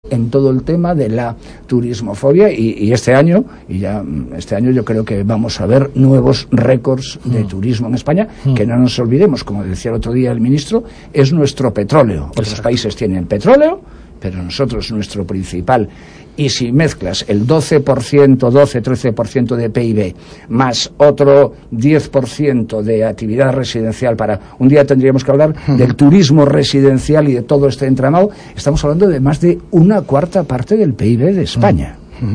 en todo el tema de la turismofobia y este año yo creo que vamos a ver nuevos récords de turismo en España, que no nos olvidemos, como decía el otro día el ministro, es nuestro petróleo. Otros países tienen petróleo, pero nosotros nuestro principal. Y si mezclas el 12-13% de PIB más otro 10% de actividad residencial un día tendríamos que hablar del turismo residencial y de todo este entramado, estamos hablando de más de 1/4 parte del PIB de España.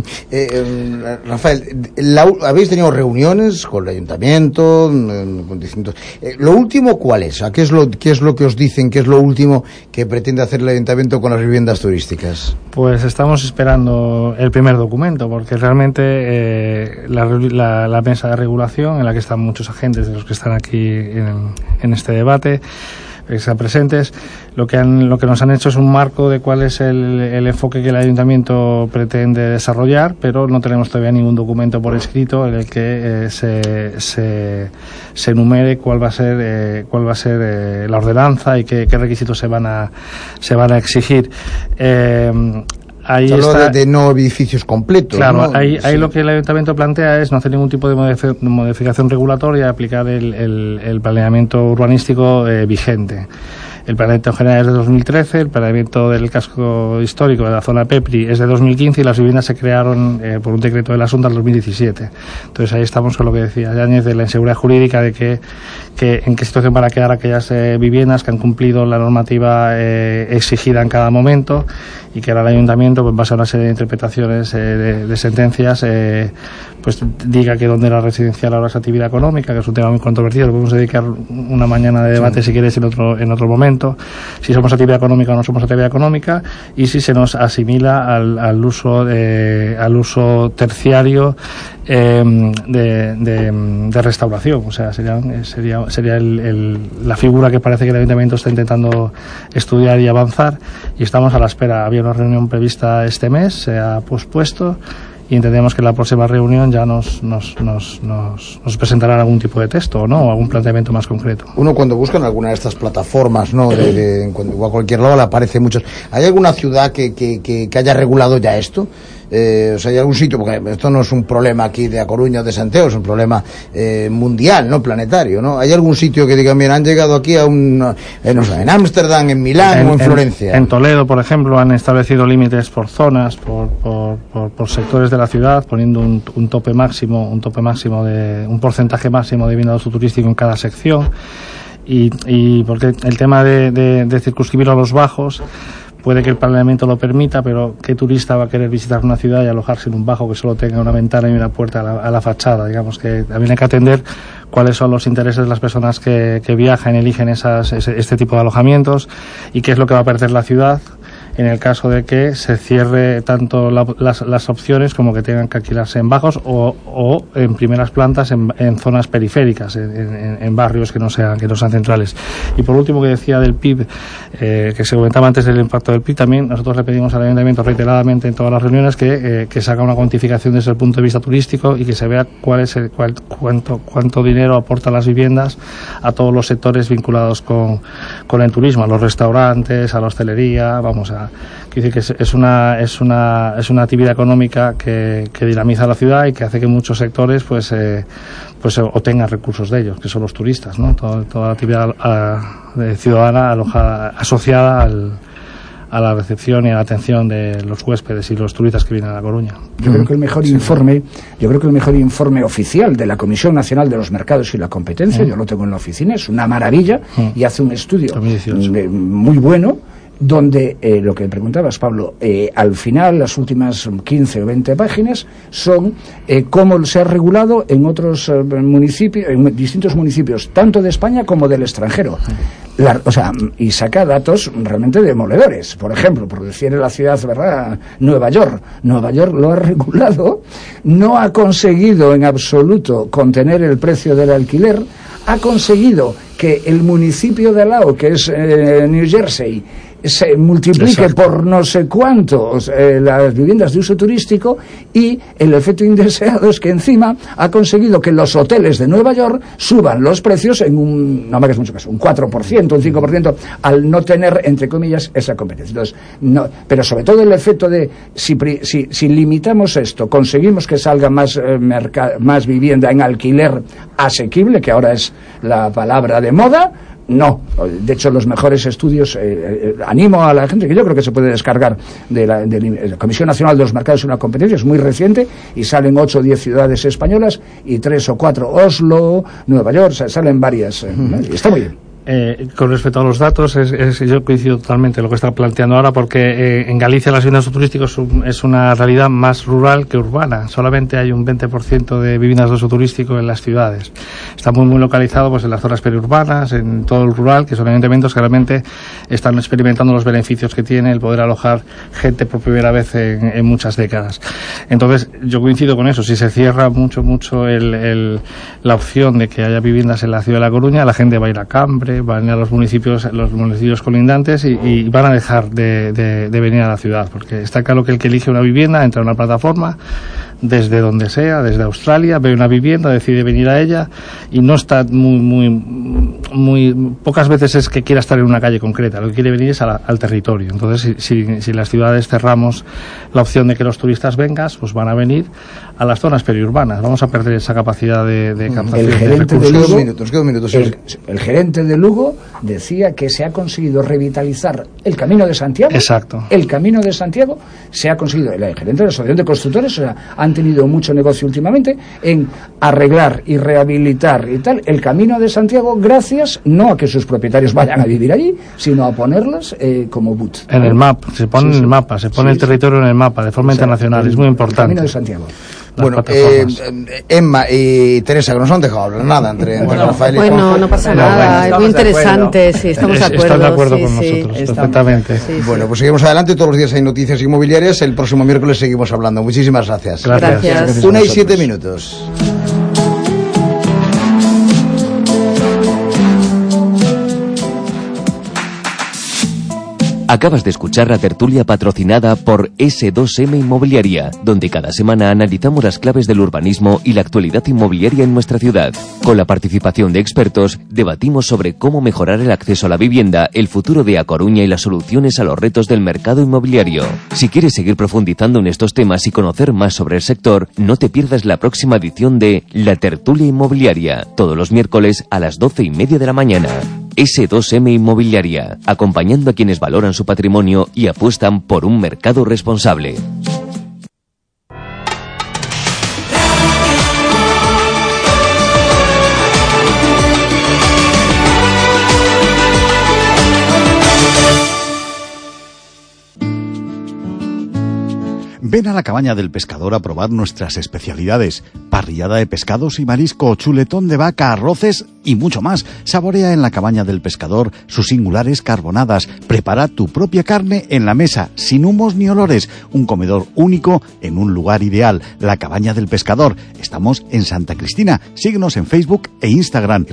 Rafael, ¿habéis tenido reuniones con el ayuntamiento, con distintos? ¿Lo último cuál es? ¿Qué es lo que os dicen? ¿Qué es lo último que pretende hacer el ayuntamiento con las viviendas turísticas? Pues estamos esperando el primer documento, porque realmente la mesa de regulación, en la que están muchos agentes de los que están aquí en este debate, que están presentes, lo que nos han hecho es un marco de cuál es el enfoque que el ayuntamiento pretende desarrollar, pero no tenemos todavía ningún documento por escrito en el que se enumere cuál va a ser la ordenanza y qué requisitos se van a exigir. Ahí está, de no edificios completos. Claro, ¿no? Ahí lo que el ayuntamiento plantea es no hacer ningún tipo de modificación regulatoria y aplicar el planeamiento urbanístico vigente. El planeamiento general es de 2013, el planeamiento del casco histórico de la zona Pepri es de 2015 y las viviendas se crearon por un decreto de la Junta del 2017. Entonces ahí estamos con lo que decía Yáñez de la inseguridad jurídica, de que en qué situación van a quedar aquellas viviendas que han cumplido la normativa exigida en cada momento, y que ahora el ayuntamiento, pues, en base a una serie de interpretaciones de sentencias, pues diga que donde era residencial ahora es actividad económica, que es un tema muy controvertido. Podemos dedicar una mañana de debate, si quieres, en otro momento, si somos actividad económica o no somos actividad económica, y si se nos asimila al uso terciario de restauración. O sea, sería la figura que parece que el ayuntamiento está intentando estudiar y avanzar, y estamos a la espera. Había una reunión prevista este mes, se ha pospuesto, y entendemos que en la próxima reunión ya nos presentarán algún tipo de texto, o no, o algún planteamiento más concreto. Uno, cuando buscan alguna de estas plataformas, ¿no?, o a cualquier lado, le aparecen muchos. ¿Hay alguna ciudad que haya regulado ya esto? O sea, ¿hay algún sitio? Porque esto no es un problema aquí de A Coruña o de Santiago, es un problema mundial, no planetario, ¿no? ¿Hay algún sitio que digan, bien, han llegado aquí a no sé, en Ámsterdam, en Milán o en Florencia? En Toledo, por ejemplo, han establecido límites por zonas, por sectores de la ciudad, poniendo un tope máximo de un porcentaje máximo de vivienda de uso turístico en cada sección, y porque el tema de circunscribir a los bajos, puede que el planeamiento lo permita, pero ¿qué turista va a querer visitar una ciudad y alojarse en un bajo que solo tenga una ventana y una puerta a la fachada? Digamos que también hay que atender cuáles son los intereses de las personas que viajan y eligen este tipo de alojamientos, y qué es lo que va a perder la ciudad en el caso de que se cierre tanto las opciones como que tengan que alquilarse en bajos o en primeras plantas en zonas periféricas, en barrios que no sean centrales. Y por último, que decía del PIB, que se comentaba antes del impacto del PIB, también nosotros le pedimos al ayuntamiento reiteradamente en todas las reuniones que se haga una cuantificación desde el punto de vista turístico y que se vea cuánto dinero aportan las viviendas a todos los sectores vinculados con el turismo, a los restaurantes, a la hostelería. Quiero decir que es una actividad económica que dinamiza la ciudad y que hace que muchos sectores pues obtengan recursos de ellos, que son los turistas, ¿no? Toda la actividad ciudadana asociada a la recepción y a la atención de los huéspedes y los turistas que vienen a La Coruña. Yo creo que el mejor informe oficial de la Comisión Nacional de los Mercados y la Competencia, yo lo tengo en la oficina, es una maravilla, y hace un estudio muy bueno, donde lo que preguntabas, Pablo, al final las últimas 15 o 20 páginas son cómo se ha regulado en otros municipios, en distintos municipios, tanto de España como del extranjero. Y saca datos realmente demoledores. Por ejemplo, por decir en la ciudad, ¿verdad?, Nueva York lo ha regulado, no ha conseguido en absoluto contener el precio del alquiler, ha conseguido que el municipio de al lado, que es New Jersey, se multiplique por no sé cuántos las viviendas de uso turístico, y el efecto indeseado es que encima ha conseguido que los hoteles de Nueva York suban los precios en no me hagas mucho caso, un 4%, un 5%, al no tener, entre comillas, esa competencia. Entonces, no, pero sobre todo el efecto de si limitamos esto, conseguimos que salga más vivienda en alquiler asequible, que ahora es la palabra de moda. No, de hecho los mejores estudios, animo a la gente, que yo creo que se puede descargar de la Comisión Nacional de los Mercados y la Competencia, es muy reciente, y salen 8 o 10 ciudades españolas y 3 o 4, Oslo, Nueva York, salen varias, y está muy bien. Con respecto a los datos, yo coincido totalmente en lo que está planteando ahora, porque en Galicia las viviendas de uso turístico es una realidad más rural que urbana. Solamente hay un 20% de viviendas de uso turístico en las ciudades. Está muy localizado pues en las zonas periurbanas, en todo el rural, que son ayuntamientos que realmente están experimentando los beneficios que tiene el poder alojar gente por primera vez en muchas décadas. Entonces, yo coincido con eso. Si se cierra mucho la opción de que haya viviendas en la ciudad de La Coruña, la gente va a ir a Cambre, van a ir a los municipios colindantes y van a dejar de venir a la ciudad, porque está claro que el que elige una vivienda entra en una plataforma desde donde sea, desde Australia, ve una vivienda, decide venir a ella, y no está muy pocas veces es que quiera estar en una calle concreta, lo que quiere venir es al territorio. Entonces, si las ciudades cerramos la opción de que los turistas vengan, pues van a venir a las zonas periurbanas. Vamos a perder esa capacidad de captación de recursos. El gerente de Lugo decía que se ha conseguido revitalizar el Camino de Santiago. Exacto. El Camino de Santiago se ha conseguido, el gerente de la Asociación de Constructores, o sea, han tenido mucho negocio últimamente en arreglar y rehabilitar y tal el Camino de Santiago, gracias no a que sus propietarios vayan a vivir allí, sino a ponerlas como boot. En el mapa, se pone en el mapa, se pone el territorio en el mapa de forma internacional, es muy importante. El Camino de Santiago. Bueno, Emma y Teresa, que nos han dejado hablar nada entre Rafael y Bueno, no pasa nada, es muy interesante, sí, estamos de acuerdo. Están de acuerdo con nosotros, perfectamente. Bueno, pues seguimos adelante, todos los días hay noticias inmobiliarias, el próximo miércoles seguimos hablando. Muchísimas gracias. Gracias. 1:07. Acabas de escuchar la tertulia patrocinada por S2M Inmobiliaria, donde cada semana analizamos las claves del urbanismo y la actualidad inmobiliaria en nuestra ciudad. Con la participación de expertos, debatimos sobre cómo mejorar el acceso a la vivienda, el futuro de A Coruña y las soluciones a los retos del mercado inmobiliario. Si quieres seguir profundizando en estos temas y conocer más sobre el sector, no te pierdas la próxima edición de La Tertulia Inmobiliaria, todos los miércoles a las 12:30 de la mañana. S2M Inmobiliaria, acompañando a quienes valoran su patrimonio y apuestan por un mercado responsable. Ven a la Cabaña del Pescador a probar nuestras especialidades: parrillada de pescados y marisco, chuletón de vaca, arroces y mucho más. Saborea en la Cabaña del Pescador sus singulares carbonadas. Prepara tu propia carne en la mesa, sin humos ni olores. Un comedor único en un lugar ideal. La Cabaña del Pescador. Estamos en Santa Cristina. Síguenos en Facebook e Instagram.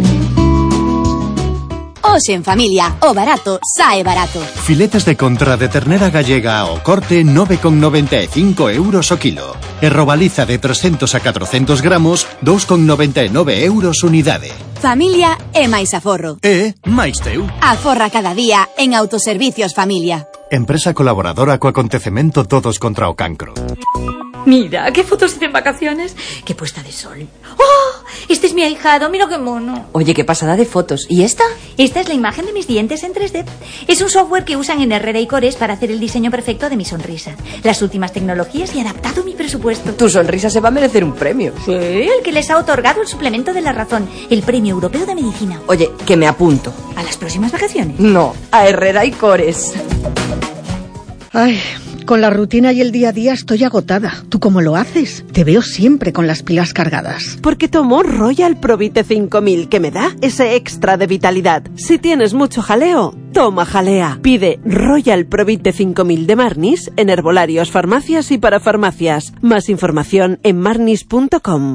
Hoxe en familia, o barato sae barato. Filetes de contra de ternera gallega o corte 9,95 € o kilo. E robaliza de 300 a 400 gramos 2,99 € unidade. Familia e máis aforro. E máis teu. Aforra cada día en Autoservicios Familia. Empresa colaboradora co acontecemento Todos contra o Cancro. Mira, qué fotos hice en vacaciones. Qué puesta de sol. ¡Oh! Este es mi ahijado, mira qué mono. Oye, qué pasada de fotos. ¿Y esta? Esta es la imagen de mis dientes en 3D. Es un software que usan en Herrera y Cores para hacer el diseño perfecto de mi sonrisa. Las últimas tecnologías y adaptado a mi presupuesto. Tu sonrisa se va a merecer un premio. Sí, el que les ha otorgado el suplemento de la razón, el Premio Europeo de Medicina. Oye, que me apunto. ¿A las próximas vacaciones? No, a Herrera y Cores. Ay, con la rutina y el día a día estoy agotada. ¿Tú cómo lo haces? Te veo siempre con las pilas cargadas. Porque tomo Royal Provite 5000, que me da ese extra de vitalidad. Si tienes mucho jaleo, toma jalea. Pide Royal Provite 5000 de Marnis en herbolarios, farmacias y parafarmacias. Más información en marnis.com.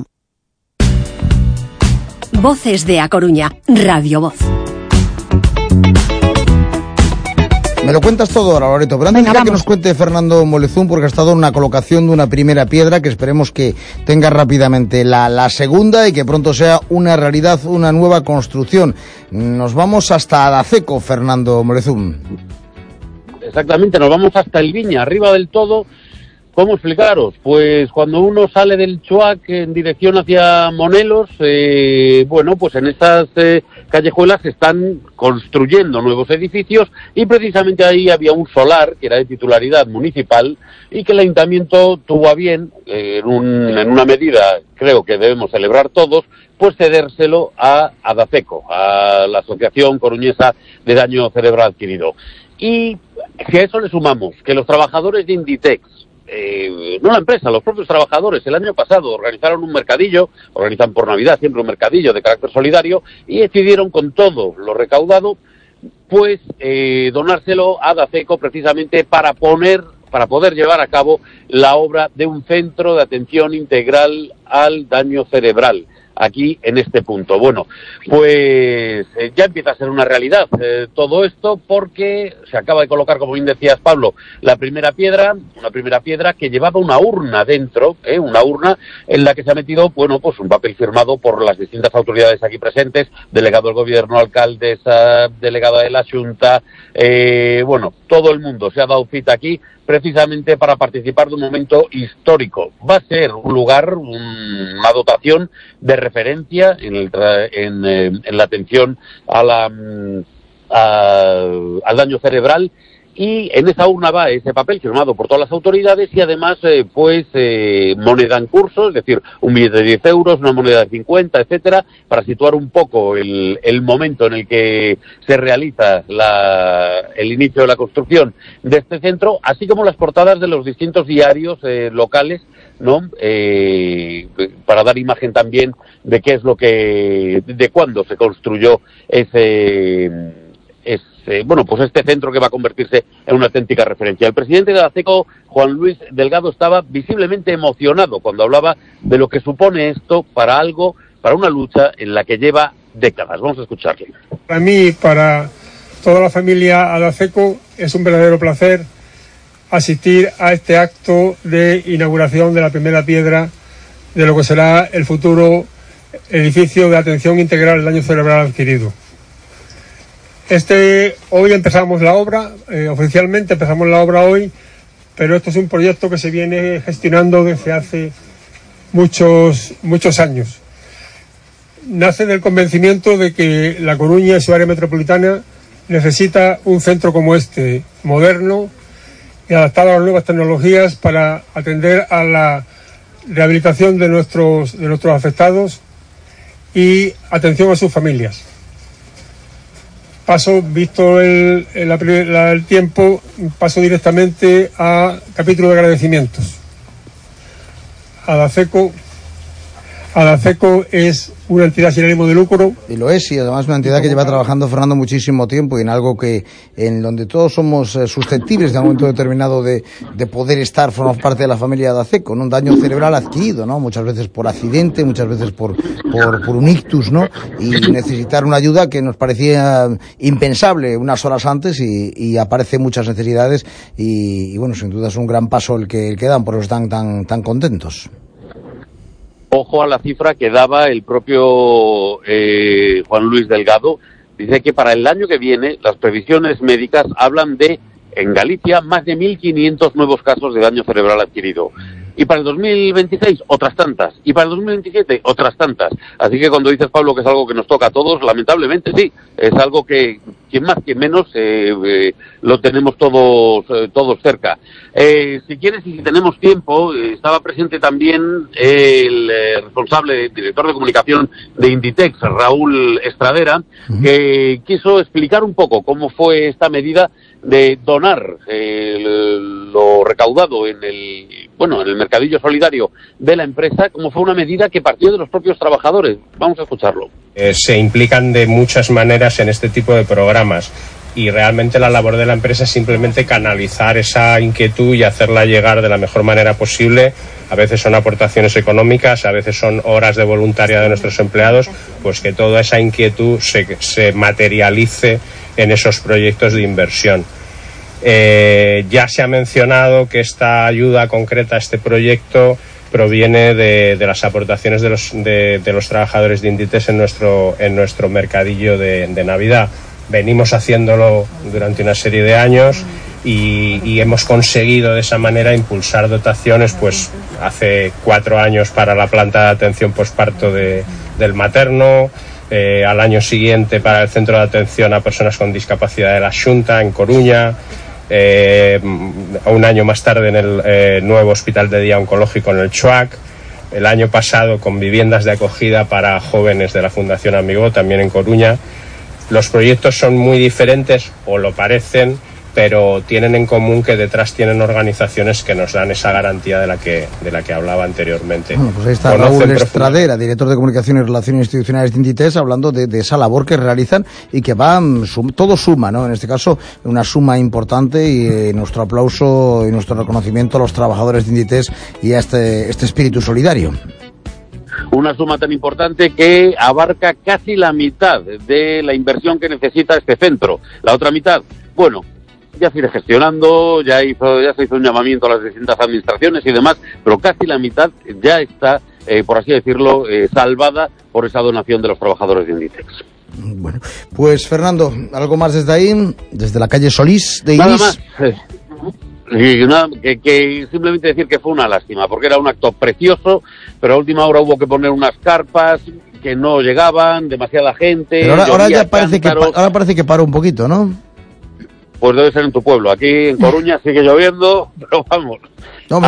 Voces de A Coruña, Radio Voz. Me lo cuentas todo ahora, Loreto, pero antes que nos cuente Fernando Molezún, porque ha estado en una colocación de una primera piedra que esperemos que tenga rápidamente la segunda y que pronto sea una realidad, una nueva construcción. Nos vamos hasta Adaceco, Fernando Molezún. Exactamente, nos vamos hasta el Viña, arriba del todo. ¿Cómo explicaros? Pues cuando uno sale del Chuac en dirección hacia Monelos, bueno, pues en estas callejuelas se están construyendo nuevos edificios y precisamente ahí había un solar que era de titularidad municipal y que el ayuntamiento tuvo a bien, en una medida creo que debemos celebrar todos, pues cedérselo a Adaceco, a la Asociación Coruñesa de Daño Cerebral Adquirido. Y si a eso le sumamos que los trabajadores de Inditex, no la empresa, los propios trabajadores el año pasado organizaron un mercadillo, organizan por Navidad siempre un mercadillo de carácter solidario y decidieron con todo lo recaudado pues donárselo a Adaceco precisamente para poder llevar a cabo la obra de un centro de atención integral al daño cerebral aquí en este punto. Bueno, pues ya empieza a ser una realidad todo esto porque se acaba de colocar, como bien decías, Pablo, una primera piedra que llevaba una urna dentro, una urna en la que se ha metido, bueno, pues un papel firmado por las distintas autoridades aquí presentes, delegado del gobierno, alcaldesa, delegada de la Xunta, bueno, todo el mundo se ha dado cita aquí precisamente para participar de un momento histórico. Va a ser un lugar, una dotación de referencia en la atención al daño cerebral, y en esa urna va ese papel firmado por todas las autoridades y además moneda en curso, es decir, un billete de 10 euros, una moneda de 50, etcétera, para situar un poco el momento en el que se realiza el inicio de la construcción de este centro, así como las portadas de los distintos diarios locales, ¿no? Para dar imagen también de qué es de cuándo se construyó pues este centro que va a convertirse en una auténtica referencia. El presidente de Adaceco, Juan Luis Delgado, estaba visiblemente emocionado cuando hablaba de lo que supone esto para una lucha en la que lleva décadas. Vamos a escucharle. Para mí, para toda la familia Adaceco, es un verdadero placer asistir a este acto de inauguración de la primera piedra de lo que será el futuro edificio de atención integral al daño cerebral adquirido. Hoy empezamos la obra, oficialmente empezamos la obra hoy, pero esto es un proyecto que se viene gestionando desde hace muchos años. Nace del convencimiento de que La Coruña y su área metropolitana necesita un centro como este, moderno y adaptado a las nuevas tecnologías para atender a la rehabilitación de nuestros afectados y atención a sus familias. Visto el tiempo, paso directamente a capítulo de agradecimientos. Adaceco es una entidad sin ánimo de lucro. Y lo es, y además una entidad que lleva trabajando, Fernando, muchísimo tiempo y en algo en donde todos somos susceptibles de un momento determinado de poder formar parte de la familia de Adaceco, ¿no? Un daño cerebral adquirido, ¿no? Muchas veces por accidente, muchas veces por un ictus, ¿no? Y necesitar una ayuda que nos parecía impensable unas horas antes y aparecen muchas necesidades y bueno, sin duda es un gran paso el que dan, por eso están tan contentos. Ojo a la cifra que daba el propio Juan Luis Delgado. Dice que para el año que viene las previsiones médicas hablan de, en Galicia, más de 1.500 nuevos casos de daño cerebral adquirido. Y para el 2026, otras tantas. Y para el 2027, otras tantas. Así que cuando dices, Pablo, que es algo que nos toca a todos, lamentablemente sí. Es algo que, quien más, quien menos, lo tenemos todos cerca. Si quieres y si tenemos tiempo, estaba presente también el responsable, director de comunicación de Inditex, Raúl Estradera, que quiso explicar un poco cómo fue esta medida de donar lo recaudado en el mercadillo solidario de la empresa, como fue una medida que partió de los propios trabajadores. Vamos a escucharlo. Se implican de muchas maneras en este tipo de programas y realmente la labor de la empresa es simplemente canalizar esa inquietud y hacerla llegar de la mejor manera posible. A veces son aportaciones económicas, a veces son horas de voluntariado de nuestros empleados, pues que toda esa inquietud se materialice en esos proyectos de inversión. Ya se ha mencionado que esta ayuda concreta, este proyecto, proviene de las aportaciones de los trabajadores de Inditex en nuestro mercadillo de Navidad. Venimos haciéndolo durante una serie de años y hemos conseguido de esa manera impulsar dotaciones, pues hace 4 años para la planta de atención posparto del materno, al año siguiente para el centro de atención a personas con discapacidad de la Xunta en Coruña, un año más tarde en el nuevo hospital de día oncológico en el CHUAC, el año pasado con viviendas de acogida para jóvenes de la Fundación Amigó también en Coruña. Los proyectos son muy diferentes, o lo parecen, pero tienen en común que detrás tienen organizaciones que nos dan esa garantía de la que hablaba anteriormente. Bueno, pues ahí está Raúl Estradera, director de Comunicación y Relaciones Institucionales de Inditex, hablando de esa labor que realizan y que todo suma, ¿no? En este caso, una suma importante, y nuestro aplauso y nuestro reconocimiento a los trabajadores de Inditex y a este espíritu solidario. Una suma tan importante que abarca casi la mitad de la inversión que necesita este centro. La otra mitad, bueno, ya se irá gestionando, ya se hizo un llamamiento a las distintas administraciones y demás, pero casi la mitad ya está, por así decirlo, salvada por esa donación de los trabajadores de Inditex. Bueno, pues Fernando, ¿algo más desde ahí? Desde la calle Solís de Iris. Nada más. Que simplemente decir que fue una lástima, porque era un acto precioso, pero a última hora hubo que poner unas carpas que no llegaban, demasiada gente. Pero ahora ya parece que paró un poquito, ¿no? Pues debe ser en tu pueblo. Aquí en Coruña sigue lloviendo, pero vamos. Yo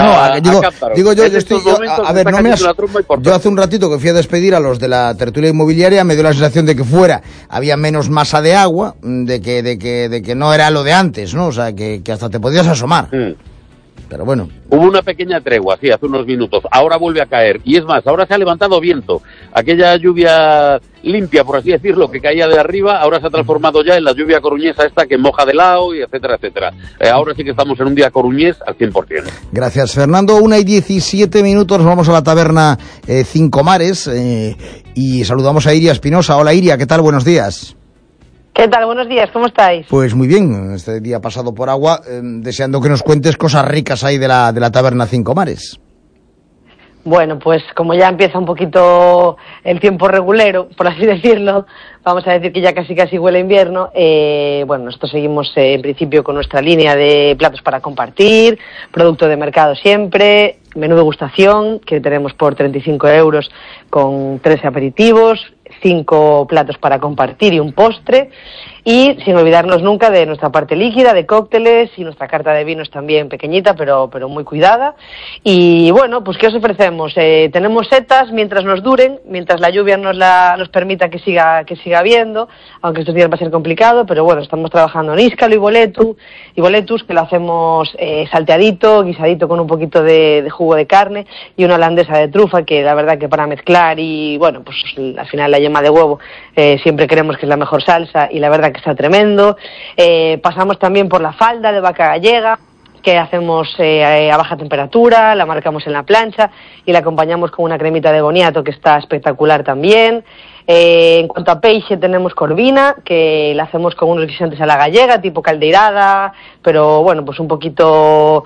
hace un ratito que fui a despedir a los de la tertulia inmobiliaria, me dio la sensación de que había menos masa de agua, de que no era lo de antes, ¿no? O sea, que hasta te podías asomar. Pero bueno. Hubo una pequeña tregua, sí, hace unos minutos. Ahora vuelve a caer. Y es más, ahora se ha levantado viento. Aquella lluvia limpia, por así decirlo, que caía de arriba, ahora se ha transformado ya en la lluvia coruñesa esta que moja de lado, y etcétera, etcétera. Ahora sí que estamos en un día coruñés al 100%. Gracias, Fernando. 1:17, nos vamos a la taberna Cinco Mares y saludamos a Iria Espinosa. Hola, Iria, ¿qué tal? Buenos días. ¿Qué tal? Buenos días, ¿cómo estáis? Pues muy bien, este día pasado por agua, deseando que nos cuentes cosas ricas ahí de la taberna Cinco Mares. Bueno, pues como ya empieza un poquito el tiempo regulero, por así decirlo, vamos a decir que ya casi huele invierno. Bueno, nosotros seguimos en principio con nuestra línea de platos para compartir, producto de mercado siempre, menú degustación que tenemos por 35 euros con 3 aperitivos, 5 platos para compartir y un postre, y sin olvidarnos nunca de nuestra parte líquida, de cócteles, y nuestra carta de vinos también pequeñita, pero muy cuidada. Y bueno, pues ¿qué os ofrecemos? Tenemos setas mientras nos duren, mientras la lluvia nos permita que siga habiendo, aunque estos días va a ser complicado, pero bueno, estamos trabajando en íscalo y boletus, que lo hacemos salteadito, guisadito con un poquito de jugo de carne, y una holandesa de trufa, que la verdad que para mezclar, y bueno, pues al final la yema de huevo siempre creemos que es la mejor salsa, y la verdad que está tremendo. Pasamos también por la falda de vaca gallega, que hacemos a baja temperatura, la marcamos en la plancha y la acompañamos con una cremita de boniato que está espectacular también. En cuanto a peixe, tenemos corvina, que la hacemos con unos guisantes a la gallega, tipo caldeirada, pero bueno, pues un poquito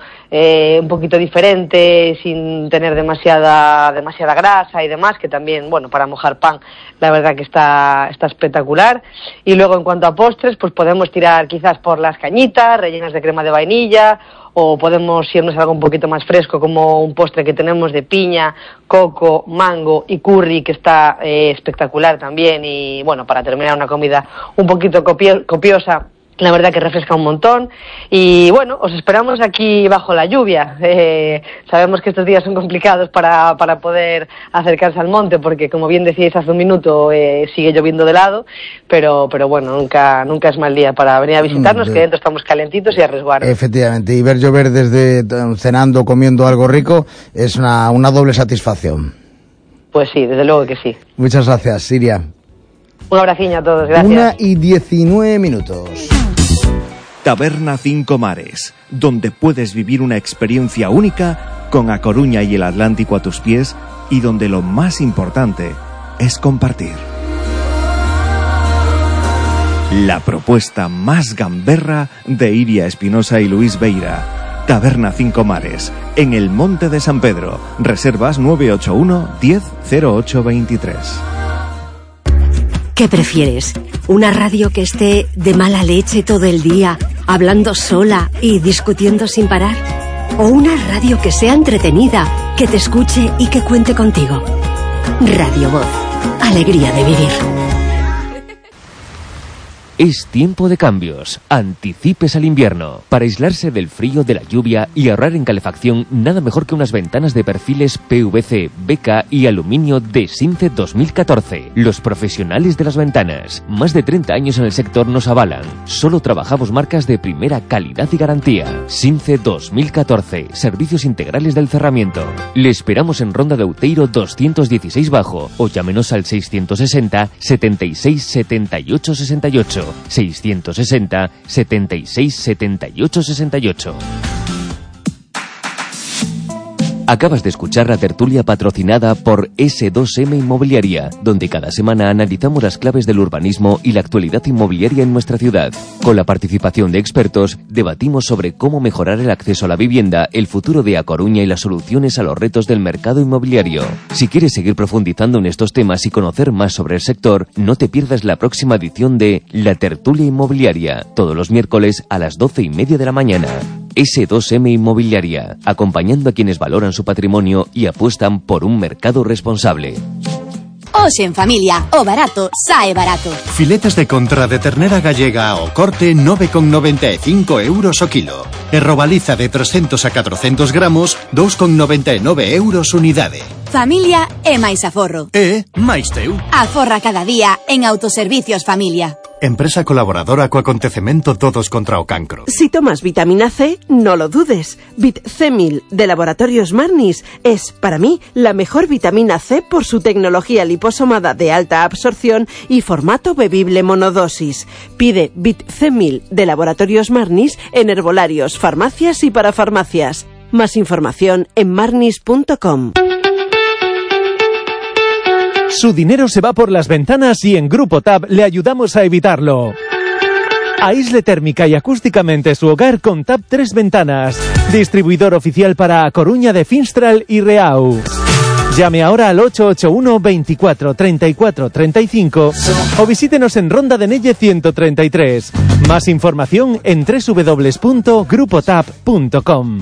diferente, sin tener demasiada grasa y demás, que también, bueno, para mojar pan, la verdad que está espectacular. Y luego en cuanto a postres, pues podemos tirar quizás por las cañitas, rellenas de crema de vainilla, o podemos irnos a algo un poquito más fresco, como un postre que tenemos de piña, coco, mango y curry, que está espectacular también. Y bueno, para terminar, una comida un poquito copiosa, la verdad que refresca un montón. Y bueno, os esperamos aquí bajo la lluvia. Sabemos que estos días son complicados para poder acercarse al monte, porque como bien decíais hace un minuto, sigue lloviendo de lado, pero bueno, nunca es mal día para venir a visitarnos, que dentro estamos calentitos y a resguardo. Efectivamente, y ver llover desde cenando, comiendo algo rico, es una doble satisfacción. Pues sí, desde luego que sí. Muchas gracias, Siria. Un abraciño a todos, gracias. 1:19. Taberna Cinco Mares, donde puedes vivir una experiencia única con A Coruña y el Atlántico a tus pies, y donde lo más importante es compartir. La propuesta más gamberra de Iria Espinosa y Luis Beira. Taberna Cinco Mares, en el Monte de San Pedro. Reservas 981 10 0823. ¿Qué prefieres? ¿Una radio que esté de mala leche todo el día, hablando sola y discutiendo sin parar? ¿O una radio que sea entretenida, que te escuche y que cuente contigo? Radio Voz. Alegría de vivir. Es tiempo de cambios. Anticipes al invierno. Para aislarse del frío, de la lluvia y ahorrar en calefacción, nada mejor que unas ventanas de perfiles PVC, BK y aluminio de Since 2014. Los profesionales de las ventanas. Más de 30 años en el sector nos avalan. Solo trabajamos marcas de primera calidad y garantía. Since 2014. Servicios integrales del cerramiento. Le esperamos en Ronda de Outeiro 216 Bajo o llámenos al 660 76 78 68. 660 76 78 68. Acabas de escuchar la tertulia patrocinada por S2M Inmobiliaria, donde cada semana analizamos las claves del urbanismo y la actualidad inmobiliaria en nuestra ciudad. Con la participación de expertos, debatimos sobre cómo mejorar el acceso a la vivienda, el futuro de A Coruña y las soluciones a los retos del mercado inmobiliario. Si quieres seguir profundizando en estos temas y conocer más sobre el sector, no te pierdas la próxima edición de La Tertulia Inmobiliaria, todos los miércoles a las 12:30 de la mañana. S2M Inmobiliaria, acompañando a quienes valoran su patrimonio y apuestan por un mercado responsable. Hoxe en familia, o barato sae barato. Filetes de contra de ternera gallega o corte 9,95 euros o kilo. E robaliza de 300 a 400 gramos 2,99 euros unidade. Familia e máis aforro. máis teu. Aforra cada día en Autoservicios Familia. Empresa colaboradora co acontecemento Todos contra o Cancro. Si tomas vitamina C, no lo dudes. Bit-C-1000 de Laboratorios Marnis es, para mí, la mejor vitamina C por su tecnología liposomada de alta absorción y formato bebible monodosis. Pide Bit-C-1000 de Laboratorios Marnis en herbolarios, farmacias y parafarmacias. Más información en marnis.com. Su dinero se va por las ventanas y en Grupo TAP le ayudamos a evitarlo. Aísle térmica y acústicamente su hogar con TAP 3 Ventanas. Distribuidor oficial para A Coruña de Finstral y Reau. Llame ahora al 881 24 34 35 o visítenos en Ronda de Nelle 133. Más información en www.grupotap.com.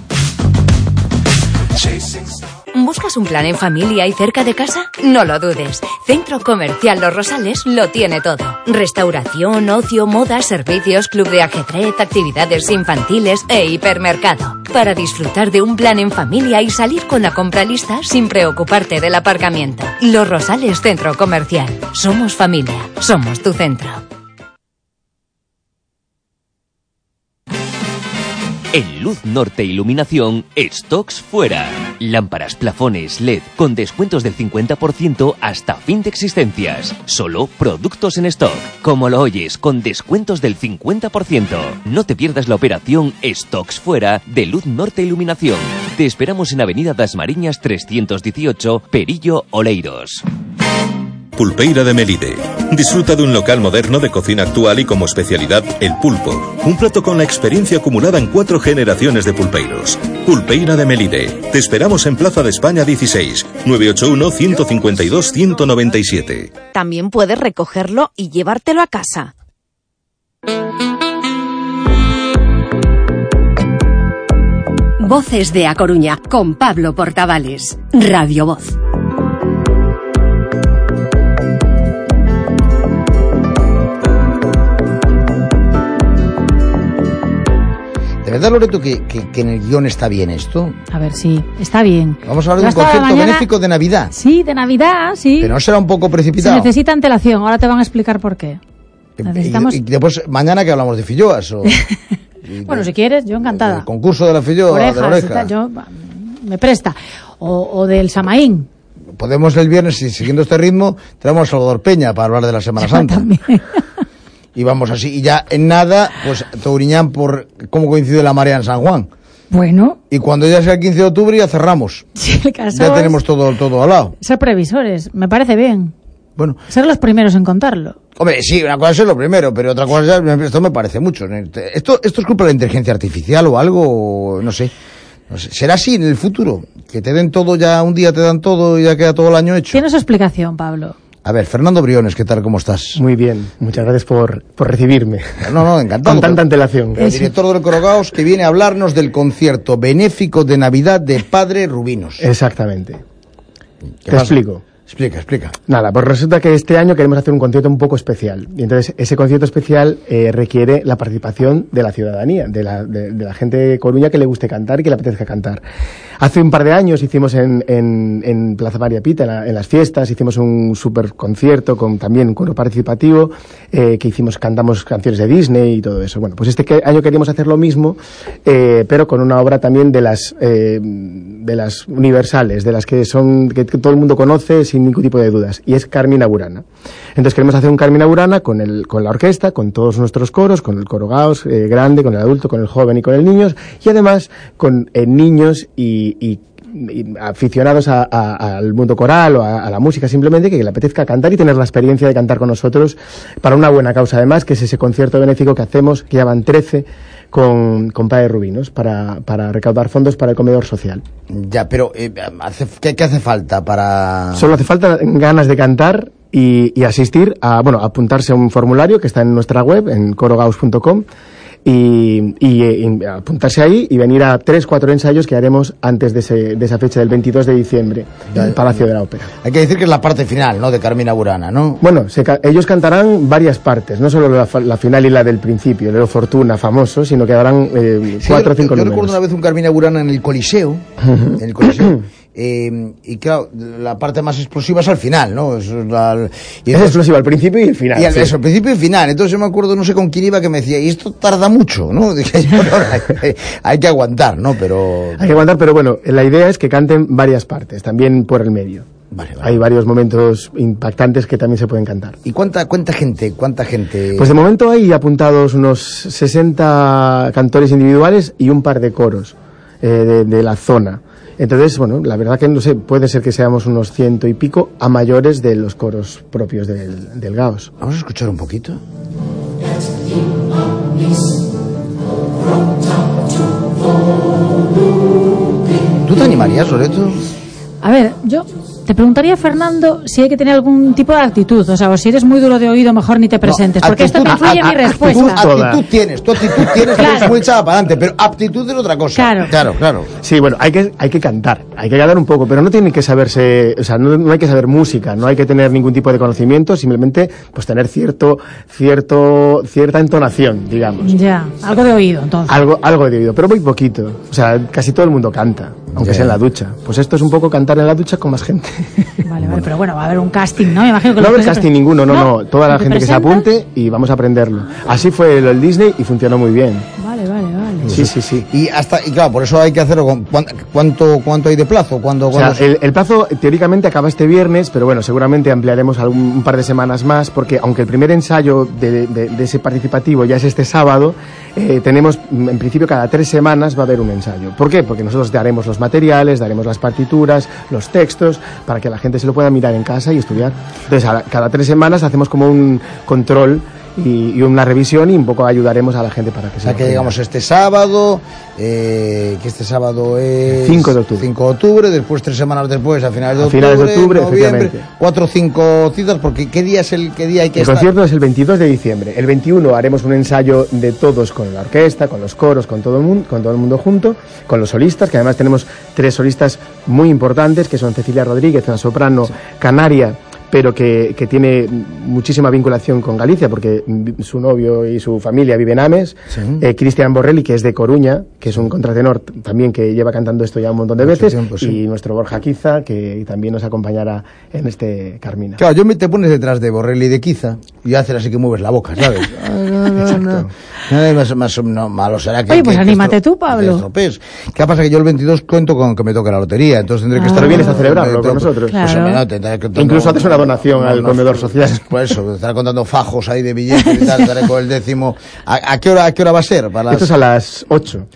¿Buscas un plan en familia y cerca de casa? No lo dudes. Centro Comercial Los Rosales lo tiene todo. Restauración, ocio, moda, servicios, club de ajedrez, actividades infantiles e hipermercado. Para disfrutar de un plan en familia y salir con la compra lista sin preocuparte del aparcamiento. Los Rosales Centro Comercial. Somos familia. Somos tu centro. En Luz Norte Iluminación, stocks fuera. Lámparas, plafones, LED con descuentos del 50% hasta fin de existencias. Solo productos en stock. Como lo oyes, con descuentos del 50%. No te pierdas la operación Stocks fuera de Luz Norte Iluminación. Te esperamos en Avenida das Mariñas 318, Perillo, Oleiros. Pulpeira de Melide. Disfruta de un local moderno de cocina actual y como especialidad el pulpo. Un plato con la experiencia acumulada en 4 generaciones de pulpeiros. Pulpeira de Melide. Te esperamos en Plaza de España 16, 981 152 197. También puedes recogerlo y llevártelo a casa. Voces de A Coruña con Pablo Portavales. Radio Voz. ¿De verdad, Loreto, que en el guión está bien esto? A ver, sí, está bien. Vamos a hablar de un concierto benéfico de Navidad. Sí, de Navidad, sí. Pero no será un poco precipitado. Se necesita antelación, ahora te van a explicar por qué. Necesitamos... Y después, mañana que hablamos de filloas. Bueno, si quieres, yo encantada. El concurso de la filloa, Orejas, de la oreja. Yo, me presta. O del Samaín. Podemos el viernes, siguiendo este ritmo, traemos a Salvador Peña para hablar de la Semana Santa. También. Y vamos así, y ya en nada, pues Touriñán por cómo coincide la marea en San Juan. Bueno. Y cuando ya sea el 15 de octubre ya cerramos. Sí, el caso ya tenemos todo al lado. Ser previsores, me parece bien. Bueno. Ser los primeros en contarlo. Hombre, sí, una cosa es lo primero, pero otra cosa es, esto me parece mucho. ¿Esto es culpa de la inteligencia artificial o algo? No sé. ¿Será así en el futuro? Que te den todo ya, un día te dan todo y ya queda todo el año hecho. Tiene su explicación, Pablo. A ver, Fernando Briones, ¿qué tal? ¿Cómo estás? Muy bien, muchas gracias por recibirme. No, encantado. Con tanta antelación. El director del Coro Gauss, que viene a hablarnos del concierto benéfico de Navidad de Padre Rubinos. Exactamente. Te explico. Explica. Nada, pues resulta que este año queremos hacer un concierto un poco especial. Y entonces ese concierto especial requiere la participación de la ciudadanía, de la gente de Coruña que le guste cantar y que le apetezca cantar. Hace un par de años hicimos en Plaza María Pita, en las fiestas, hicimos un super concierto con también un coro participativo, cantamos canciones de Disney y todo eso. Bueno, pues este año queríamos hacer lo mismo, pero con una obra también de las universales, de las que todo el mundo conoce sin ningún tipo de dudas, y es Carmina Burana. Entonces queremos hacer un Carmina Burana con la orquesta, con todos nuestros coros, con el coro Gauss grande, con el adulto, con el joven y con el niños, y además con niños y aficionados al mundo coral o a la música simplemente, que le apetezca cantar y tener la experiencia de cantar con nosotros para una buena causa además, que es ese concierto benéfico que hacemos, que ya van 13 con Padre Rubinos para recaudar fondos para el comedor social. Ya, pero ¿qué hace falta para...? Solo hace falta ganas de cantar y asistir apuntarse a un formulario que está en nuestra web, en corogaus.com, y apuntarse ahí y venir a 3-4 ensayos que haremos antes de esa fecha del 22 de diciembre en el Palacio de la Ópera. Hay que decir que es la parte final, ¿no?, de Carmina Burana, ¿no? Bueno, ellos cantarán varias partes, no solo la final y la del principio, el Leo Fortuna famoso, sino que harán 4 o 5 números. Yo recuerdo una vez un Carmina Burana en el Coliseo, y claro, la parte más explosiva es al final, ¿no? Es explosiva al principio y al final. Eso, al principio y al final. Entonces yo me acuerdo, no sé con quién iba, que me decía, y esto tarda mucho, ¿no? Dije yo, hay que aguantar, ¿no? Hay que aguantar, pero bueno, la idea es que canten varias partes, también por el medio. Vale. Hay varios momentos impactantes que también se pueden cantar. ¿Y cuánta gente? Pues de momento hay apuntados unos 60 cantores individuales y un par de coros de la zona. Entonces, bueno, la verdad que no sé, puede ser que seamos unos 100 y pico a mayores de los coros propios del Gauss. Vamos a escuchar un poquito. ¿Tú te animarías, Loreto? A ver, yo te preguntaría, Fernando, si hay que tener algún tipo de actitud. O sea, o si eres muy duro de oído, mejor ni te presentes, porque esto me influye en mi respuesta. Actitud tienes, claro. Que eres muy echada para adelante, pero aptitud es otra cosa. Claro. Sí, bueno, hay que cantar un poco, pero no tiene que saberse, o sea, no hay que saber música, no hay que tener ningún tipo de conocimiento, simplemente pues tener cierta entonación, digamos. Ya, algo de oído, entonces. Algo de oído, pero muy poquito. O sea, casi todo el mundo canta, aunque sea en la ducha. Pues esto es un poco cantar en la ducha con más gente. Vale, pero bueno, va a haber un casting, ¿no? Me imagino que no va a haber casting ninguno, no. Toda la gente que se apunte y vamos a aprenderlo. Así fue el Disney y funcionó muy bien. Vale. Sí. Y claro, por eso hay que hacerlo. ¿Cuánto hay de plazo? O sea, el plazo teóricamente acaba este viernes, pero bueno, seguramente ampliaremos un par de semanas más, porque aunque el primer ensayo de ese participativo ya es este sábado, tenemos, en principio, cada 3 semanas va a haber un ensayo. ¿Por qué? Porque nosotros daremos los materiales, daremos las partituras, los textos, para que la gente se lo pueda mirar en casa y estudiar. Entonces, cada 3 semanas hacemos como un control y una revisión, y un poco ayudaremos a la gente para que se... O sea, que llegamos este sábado, que este sábado es... 5 de octubre. 5 de octubre, después 3 semanas después, a finales de octubre, noviembre, 4 o 5 citas, porque ¿qué día hay que estar? El concierto es el 22 de diciembre. El 21 haremos un ensayo de todos con la orquesta, con los coros, con todo el mundo junto, con los solistas, que además tenemos 3 solistas muy importantes, que son Cecilia Rodríguez, una soprano canaria, pero que tiene muchísima vinculación con Galicia, porque su novio y su familia viven en Ames. Sí. Cristian Borrelli, que es de Coruña, que es un contratenor también que lleva cantando esto ya un montón de veces, tiempo, sí. Y nuestro Borja Quiza, que también nos acompañará en este Carmina. Claro, te pones detrás de Borrelli y de Quiza y haces así que mueves la boca, ¿sabes? No. Más malo será que... Oye, pues anímate tú, Pablo. ¿Qué pasa? Que yo el 22 cuento con que me toque la lotería, entonces tendré que estar... Pero vienes a celebrarlo con nosotros. Claro. Incluso haces una donación al comedor social. Pues eso, estaré contando fajos ahí de billetes y tal, estaré con el 10º. ¿A qué hora va a ser? Esto es a las 8.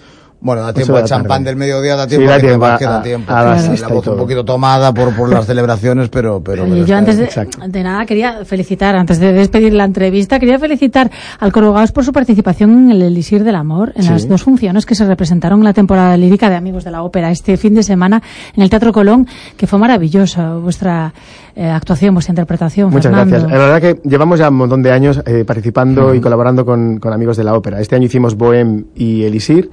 Bueno, da tiempo al champán del mediodía, da tiempo, sí, da tiempo queda tiempo. La voz un poquito tomada por las celebraciones, pero yo antes de nada quería felicitar, antes de despedir la entrevista, quería felicitar al Coro Gauss por su participación en el Elixir del Amor, en las 2 funciones que se representaron en la temporada lírica de Amigos de la Ópera este fin de semana en el Teatro Colón, que fue maravillosa vuestra actuación, vuestra interpretación. Muchas Fernando. gracias. La verdad que llevamos ya un montón de años participando y colaborando con Amigos de la Ópera. Este año hicimos Bohème y Elixir.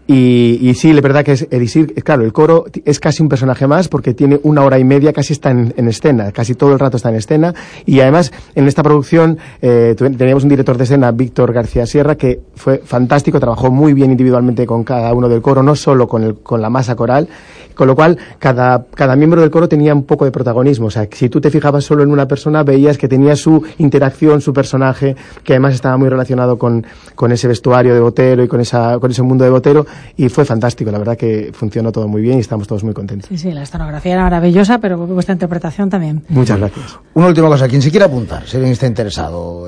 Y sí, la verdad que es Elixir, claro, el coro es casi un personaje más porque tiene 1 hora y media, casi está en escena, casi todo el rato está en escena, y además en esta producción teníamos un director de escena, Víctor García Sierra, que fue fantástico, trabajó muy bien individualmente con cada uno del coro, no solo con la masa coral, con lo cual cada miembro del coro tenía un poco de protagonismo. O sea, si tú te fijabas solo en una persona, veías que tenía su interacción, su personaje, que además estaba muy relacionado con ese vestuario de Botero y con ese mundo de Botero, y fue fantástico. La verdad que funcionó todo muy bien y estamos todos muy contentos. Sí, la escenografía era maravillosa, pero vuestra interpretación también. Muchas gracias. Una última cosa, quien se quiera apuntar, si alguien está interesado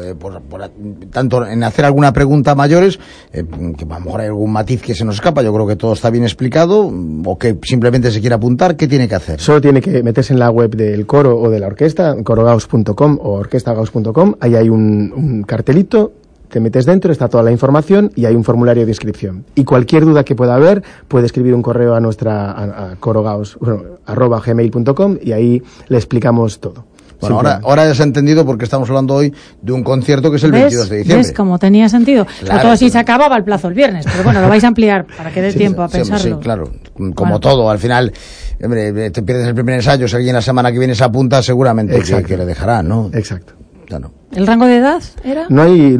tanto en hacer alguna pregunta a mayores, que a lo mejor hay algún matiz que se nos escapa, yo creo que todo está bien explicado, o que simplemente se quiera apuntar, ¿qué tiene que hacer? Solo tiene que meterse en la web del coro o de la orquesta, corogauss.com o orquestagauss.com, ahí hay un cartelito, te metes dentro, está toda la información y hay un formulario de inscripción. Y cualquier duda que pueda haber, puede escribir un correo a corogauss@gmail.com y ahí le explicamos todo. Bueno, ahora ya se ha entendido porque estamos hablando hoy de un concierto que es el 22 de diciembre. ¿Ves cómo tenía sentido? Claro, todo así se acababa el plazo el viernes, pero bueno, lo vais a ampliar para que dé tiempo a pensarlo. Sí, claro, como todo, al final, hombre, te pierdes el primer ensayo, si alguien la semana que viene se apunta, seguramente que le dejará, ¿no? Exacto. Claro. ¿El rango de edad era? No hay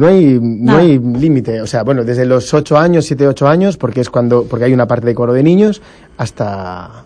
límite, o sea, bueno, desde los 8 años, 7, 8 años, porque hay una parte de coro de niños, hasta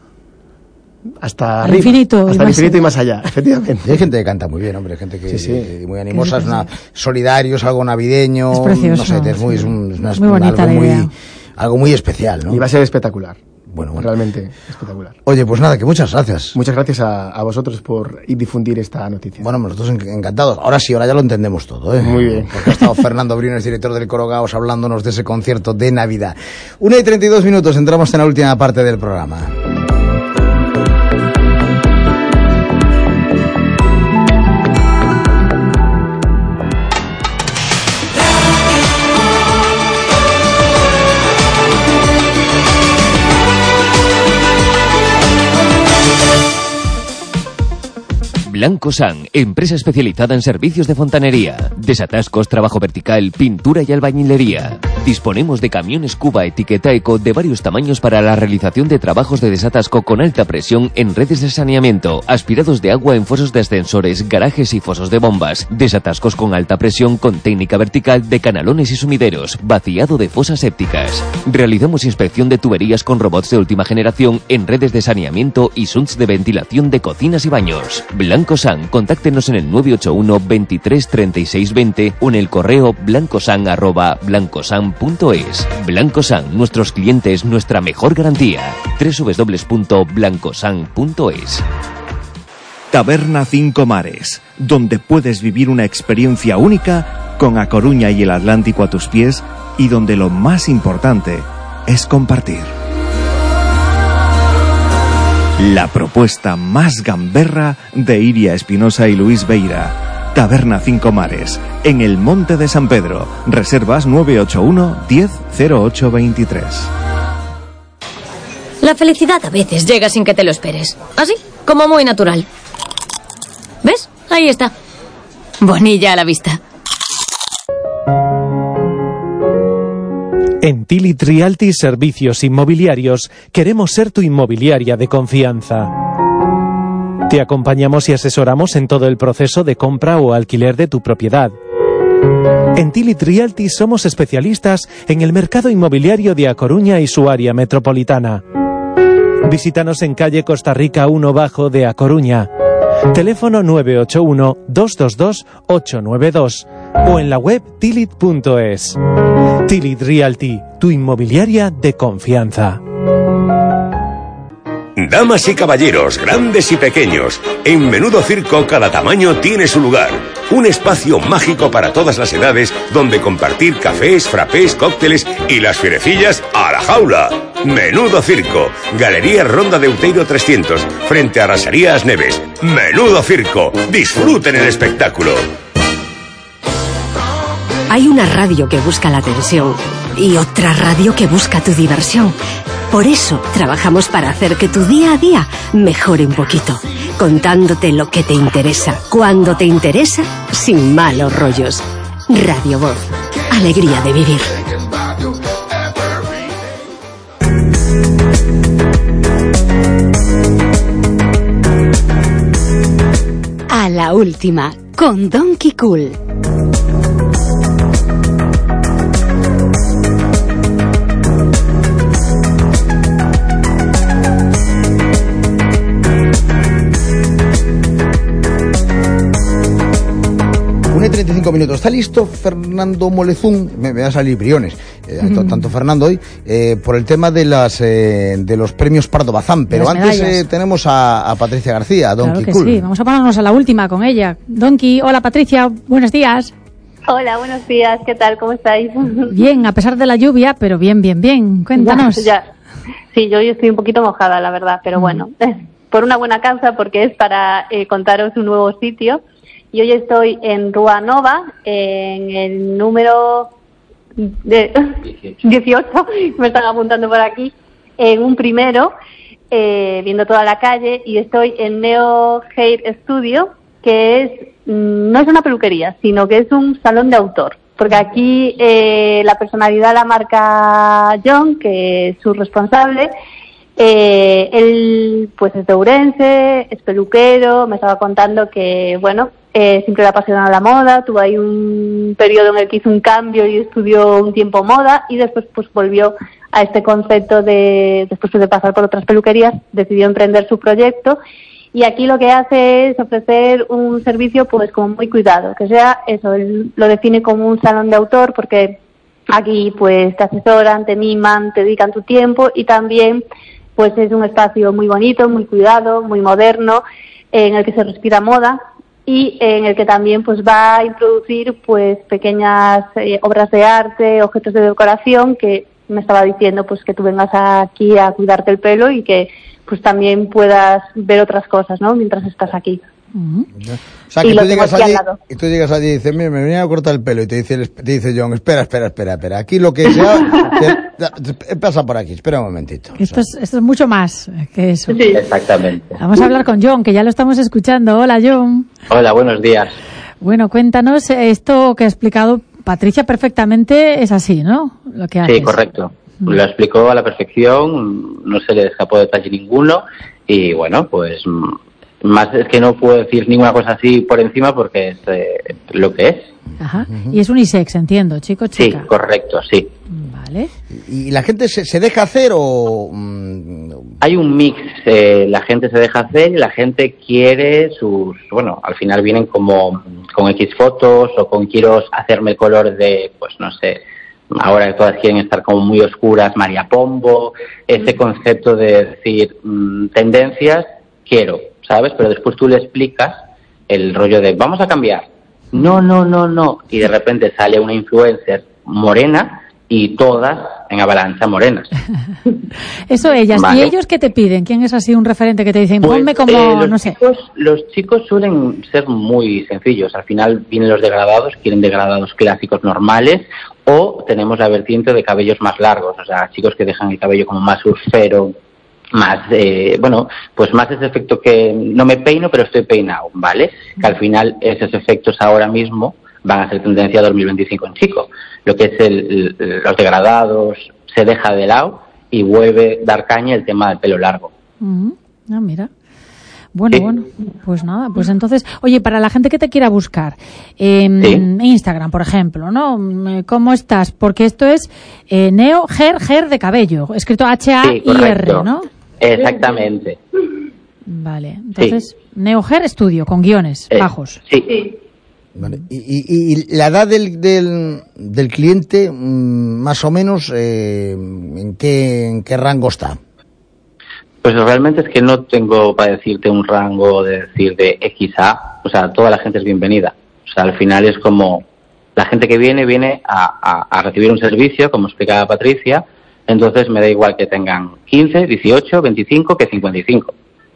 al infinito, hasta el infinito y más allá, efectivamente. Y hay gente que canta muy bien, hombre, gente que muy animosa, es solidario, es algo navideño, es precioso, no sé, es muy bonita algo muy especial, ¿no? Y va a ser espectacular. Bueno. Realmente espectacular. Oye, pues nada, que muchas gracias. Muchas gracias a vosotros por difundir esta noticia. Bueno, nosotros encantados. Ahora ya lo entendemos todo, ¿eh? Muy bien. Porque ha estado Fernando Briones, director del Coro Gauss, hablándonos de ese concierto de Navidad. 1:32, entramos en la última parte del programa. Blancosan, empresa especializada en servicios de fontanería, desatascos, trabajo vertical, pintura y albañilería. Disponemos de camiones Cuba etiqueta eco de varios tamaños para la realización de trabajos de desatasco con alta presión en redes de saneamiento, aspirados de agua en fosos de ascensores, garajes y fosos de bombas, desatascos con alta presión con técnica vertical de canalones y sumideros, vaciado de fosas sépticas. Realizamos inspección de tuberías con robots de última generación en redes de saneamiento y sunts de ventilación de cocinas y baños. Blancosan, contáctenos en el 981 23 36 20 o en el correo blancosan@blancosan.es. Blancosan, nuestros clientes, nuestra mejor garantía. www.blancosan.es. Taberna Cinco Mares, donde puedes vivir una experiencia única con A Coruña y el Atlántico a tus pies y donde lo más importante es compartir. La propuesta más gamberra de Iria Espinosa y Luis Beira. Taberna Cinco Mares, en el Monte de San Pedro. Reservas 981 10 08 23. La felicidad a veces llega sin que te lo esperes. Así, como muy natural. ¿Ves? Ahí está. Bonilla a la vista. En Tilit Realty Servicios Inmobiliarios queremos ser tu inmobiliaria de confianza. Te acompañamos y asesoramos en todo el proceso de compra o alquiler de tu propiedad. En Tilit Realty somos especialistas en el mercado inmobiliario de A Coruña y su área metropolitana. Visítanos en calle Costa Rica 1 Bajo de A Coruña. Teléfono 981 222 892 o en la web tilit.es. Tilit Realty, tu inmobiliaria de confianza. Damas y caballeros, grandes y pequeños, en Menudo Circo cada tamaño tiene su lugar. Un espacio mágico para todas las edades donde compartir cafés, frappés, cócteles y las fierecillas a la jaula. Menudo Circo. Galería Ronda de Outeiro 300, frente a Rasarías Neves. Menudo Circo. Disfruten el espectáculo. Hay una radio que busca la atención y otra radio que busca tu diversión. Por eso trabajamos para hacer que tu día a día mejore un poquito, contándote lo que te interesa, cuando te interesa, sin malos rollos. Radio Voz. Alegría de vivir. A la última, con Donkey Cool. Una y 35 minutos. ¿Está listo Fernando Molezún? Me va a salir briones, tanto Fernando hoy, por el tema de los premios Pardo Bazán. Pero antes tenemos a Patricia García, Donkey Claro que Cool. sí, vamos a ponernos a la última con ella. Donkey, hola Patricia, buenos días. Hola, buenos días, ¿qué tal? ¿Cómo estáis? Bien, a pesar de la lluvia, pero bien. Cuéntanos. Ya. Sí, yo hoy estoy un poquito mojada, la verdad, pero bueno, por una buena causa, porque es para contaros un nuevo sitio. Y hoy estoy en Rua Nova, en el número 18, me están apuntando por aquí, en un primero, viendo toda la calle, y estoy en Neo Hair Studio, que no es una peluquería, sino que es un salón de autor. Porque aquí la personalidad la marca John, que es su responsable. Él pues es de Ourense, es peluquero, me estaba contando que, bueno, siempre le apasiona la moda, tuvo ahí un periodo en el que hizo un cambio y estudió un tiempo moda y después pues volvió a este concepto después de pasar por otras peluquerías, decidió emprender su proyecto y aquí lo que hace es ofrecer un servicio pues como muy cuidado, que sea eso, él lo define como un salón de autor porque aquí pues te asesoran, te miman, te dedican tu tiempo y también pues es un espacio muy bonito, muy cuidado, muy moderno, en el que se respira moda y en el que también pues va a introducir pues pequeñas obras de arte, objetos de decoración que me estaba diciendo pues que tú vengas aquí a cuidarte el pelo y que pues también puedas ver otras cosas, ¿no? Mientras estás aquí. O sea, que tú llegas allí y dices, mira, me venía a cortar el pelo y te dice John, espera, aquí lo que sea, pasa por aquí, espera un momentito. Esto es mucho más que eso. Sí, exactamente. Vamos a hablar con John, que ya lo estamos escuchando. Hola, John. Hola, buenos días. Bueno, cuéntanos, esto que ha explicado Patricia perfectamente es así, ¿no? Lo que haces. Sí, correcto. Lo explicó a la perfección, no se le escapó detalle ninguno y bueno, pues más es que no puedo decir ninguna cosa así por encima porque es lo que es. Ajá. Y es unisex, entiendo, chico, chica. Sí, correcto, sí. Vale. ¿Y la gente se deja hacer o...? Hay un mix, la gente se deja hacer y la gente quiere sus... Bueno, al final vienen como con X fotos o con quiero hacerme el color de, pues no sé, ahora que todas quieren estar como muy oscuras, María Pombo, ese concepto de decir tendencias, quiero, ¿sabes? Pero después tú le explicas el rollo de vamos a cambiar. No. Y de repente sale una influencer morena y todas en avalancha morenas. Eso ellas. Vale. ¿Y ellos qué te piden? ¿Quién es así un referente que te dicen, Pues, ponme como, no sé? Los chicos suelen ser muy sencillos. Al final vienen los degradados, quieren degradados clásicos normales o tenemos la vertiente de cabellos más largos. O sea, chicos que dejan el cabello como más surfero, más, pues más ese efecto que no me peino pero estoy peinado, ¿vale? Que al final esos efectos ahora mismo van a ser tendencia 2025 en chico. Lo que es los degradados se deja de lado y vuelve a dar caña el tema del pelo largo. Ah, mira. Bueno, pues nada, pues entonces, oye, para la gente que te quiera buscar, Instagram, por ejemplo, ¿no? ¿Cómo estás? Porque esto es Neo Hair de cabello, escrito H-A-I-R, ¿no? Exactamente. Vale, entonces, Neo Hair Studio, con guiones bajos. Sí. Vale. Y la edad del cliente, más o menos, ¿en qué rango está? Pues realmente es que no tengo para decirte un rango de decir de X a, o sea, toda la gente es bienvenida. O sea, al final es como la gente que viene a recibir un servicio, como explicaba Patricia, Entonces me da igual que tengan 15, 18, 25 que 55.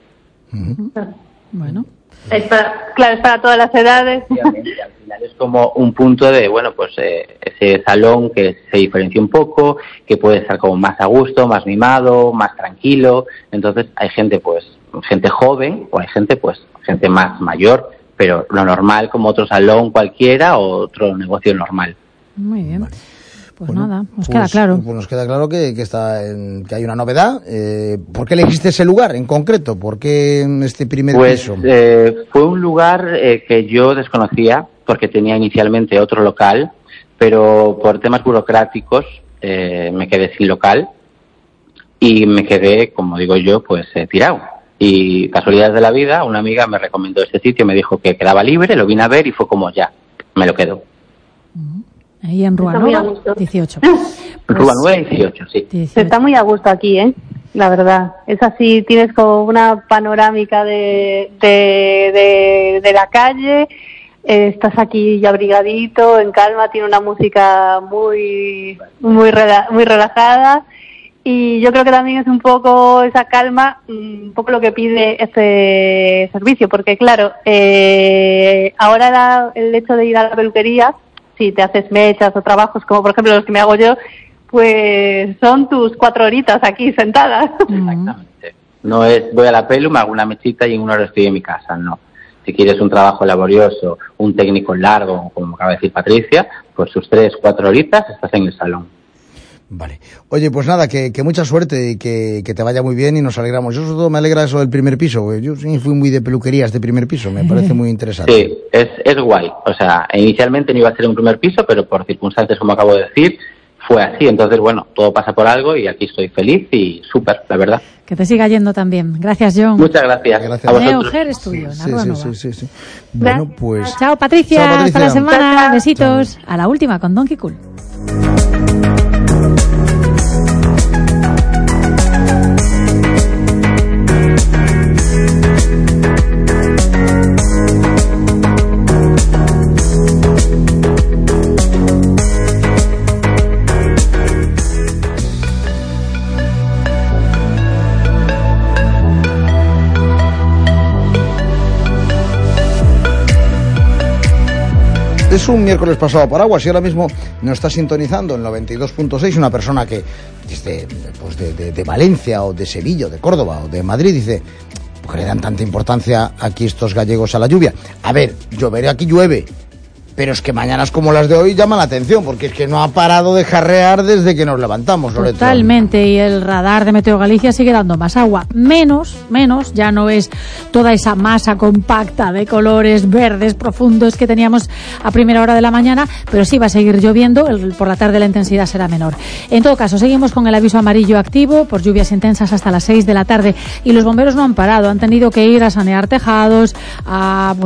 Bueno. Es para todas las edades. Al final es como un punto de, bueno, pues ese salón que se diferencia un poco, que puede estar como más a gusto, más mimado, más tranquilo. Entonces hay gente, pues, gente joven, o hay gente, pues, gente más mayor, pero lo normal como otro salón cualquiera o otro negocio normal. Muy bien. Vale. Pues bueno, nada, nos pues, queda claro. Pues nos queda claro que hay una novedad. ¿Por qué elegiste ese lugar en concreto? ¿Por qué este primer piso? Fue un lugar que yo desconocía porque tenía inicialmente otro local, pero por temas burocráticos me quedé sin local y me quedé, como digo yo, pues tirado. Y casualidades de la vida, una amiga me recomendó este sitio, me dijo que quedaba libre, lo vine a ver y fue como ya, me lo quedo. Ahí en Rúa Nueva, 18. Rúa Nueva 18, sí. 18. Está muy a gusto aquí, la verdad. Es así, tienes como una panorámica de la calle, estás aquí ya abrigadito, en calma, tiene una música muy relajada. Y yo creo que también es un poco esa calma, un poco lo que pide este servicio, porque claro, ahora el hecho de ir a la peluquería, si te haces mechas o trabajos como por ejemplo los que me hago yo, pues son tus 4 horitas aquí sentadas. Exactamente. No es voy a la pelu, me hago una mechita y en 1 hora estoy en mi casa, no. Si quieres un trabajo laborioso, un técnico largo, como acaba de decir Patricia, pues sus 3-4 horitas estás en el salón. Vale. Oye, pues nada, que mucha suerte y que te vaya muy bien y nos alegramos. Yo sobre todo me alegra eso del primer piso. Yo sí fui muy de peluquerías de primer piso, me parece muy interesante. Sí, es guay. O sea, inicialmente no iba a ser un primer piso, pero por circunstancias, como acabo de decir, fue así. Entonces, bueno, todo pasa por algo y aquí estoy feliz y súper, la verdad. Que te siga yendo también. Gracias, John. Muchas gracias. A vosotros. Neuger Estudio, sí. Bueno, pues... Chao, Patricia. Hasta la semana. Chao. Besitos. Chao. A la última con Donkey Cool. Es un miércoles pasado por aguas y ahora mismo nos está sintonizando en 92.6 una persona que desde de Valencia o de Sevilla o de Córdoba o de Madrid dice, ¿por qué le dan tanta importancia aquí estos gallegos a la lluvia? A ver, llover aquí llueve, pero es que mañanas como las de hoy llaman la atención porque es que no ha parado de jarrear desde que nos levantamos, Loreto. Totalmente, y el radar de Meteo Galicia sigue dando más agua, menos, ya no es toda esa masa compacta de colores verdes profundos que teníamos a primera hora de la mañana, pero sí va a seguir lloviendo, por la tarde la intensidad será menor. En todo caso, seguimos con el aviso amarillo activo por lluvias intensas hasta las 6 de la tarde y los bomberos no han parado, han tenido que ir a sanear tejados, a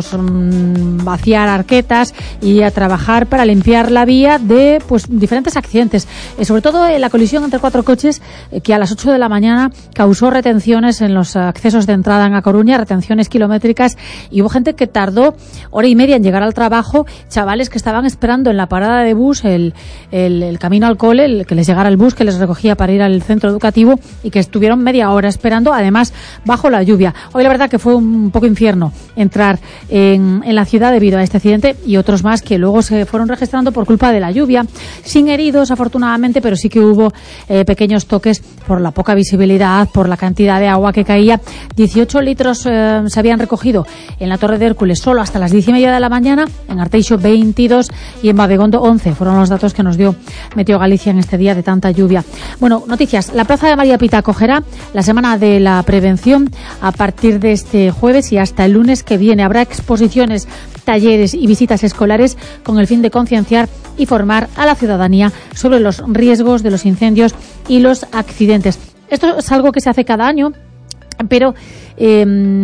vaciar arquetas y a trabajar para limpiar la vía de diferentes accidentes, sobre todo la colisión entre 4 coches que a las 8 de la mañana causó retenciones en los accesos de entrada en A Coruña, retenciones kilométricas, y hubo gente que tardó 1 hora y media en llegar al trabajo, chavales que estaban esperando en la parada de bus el camino al cole, el que les llegara el bus que les recogía para ir al centro educativo y que estuvieron media hora esperando, además bajo la lluvia. Hoy la verdad que fue un poco infierno entrar en la ciudad debido a este accidente y otros más que luego se fueron registrando por culpa de la lluvia, sin heridos afortunadamente, pero sí que hubo pequeños toques por la poca visibilidad, por la cantidad de agua que caía. 18 litros se habían recogido en la Torre de Hércules solo hasta las 10:30 de la mañana, en Arteixo 22 y en Babegondo 11. Fueron los datos que nos dio Meteo Galicia en este día de tanta lluvia. Bueno, noticias. La Plaza de María Pita acogerá la Semana de la Prevención a partir de este jueves y hasta el lunes que viene. Habrá exposiciones, talleres y visitas escolares con el fin de concienciar y formar a la ciudadanía sobre los riesgos de los incendios y los accidentes. Esto es algo que se hace cada año, pero hay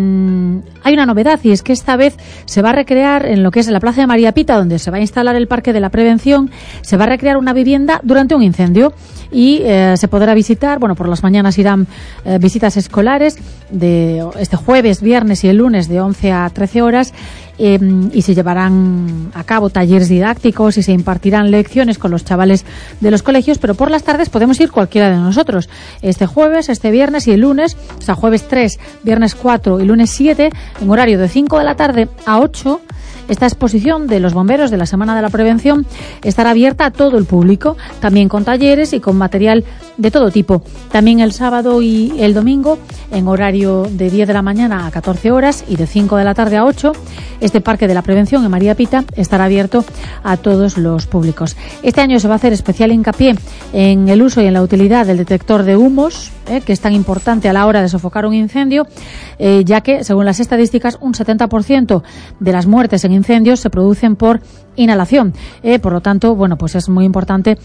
una novedad, y es que esta vez se va a recrear en lo que es la Plaza de María Pita, donde se va a instalar el Parque de la Prevención, se va a recrear una vivienda durante un incendio y se podrá visitar, por las mañanas irán visitas escolares de este jueves, viernes y el lunes de 11 a 13 horas y se llevarán a cabo talleres didácticos y se impartirán lecciones con los chavales de los colegios, pero por las tardes podemos ir cualquiera de nosotros. Este jueves, este viernes y el lunes, o sea, jueves 3, viernes 4 y lunes 7, en horario de 5 de la tarde a 8, esta exposición de los bomberos de la Semana de la Prevención estará abierta a todo el público, también con talleres y con material de todo tipo. También el sábado y el domingo, en horario de 10 de la mañana a 14 horas y de 5 de la tarde a 8, este Parque de la Prevención en María Pita estará abierto a todos los públicos. Este año se va a hacer especial hincapié en el uso y en la utilidad del detector de humos, que es tan importante a la hora de sofocar un incendio, ya que, según las estadísticas, un 70% de las muertes en incendios se producen por inhalación. Por lo tanto, bueno, pues es muy importante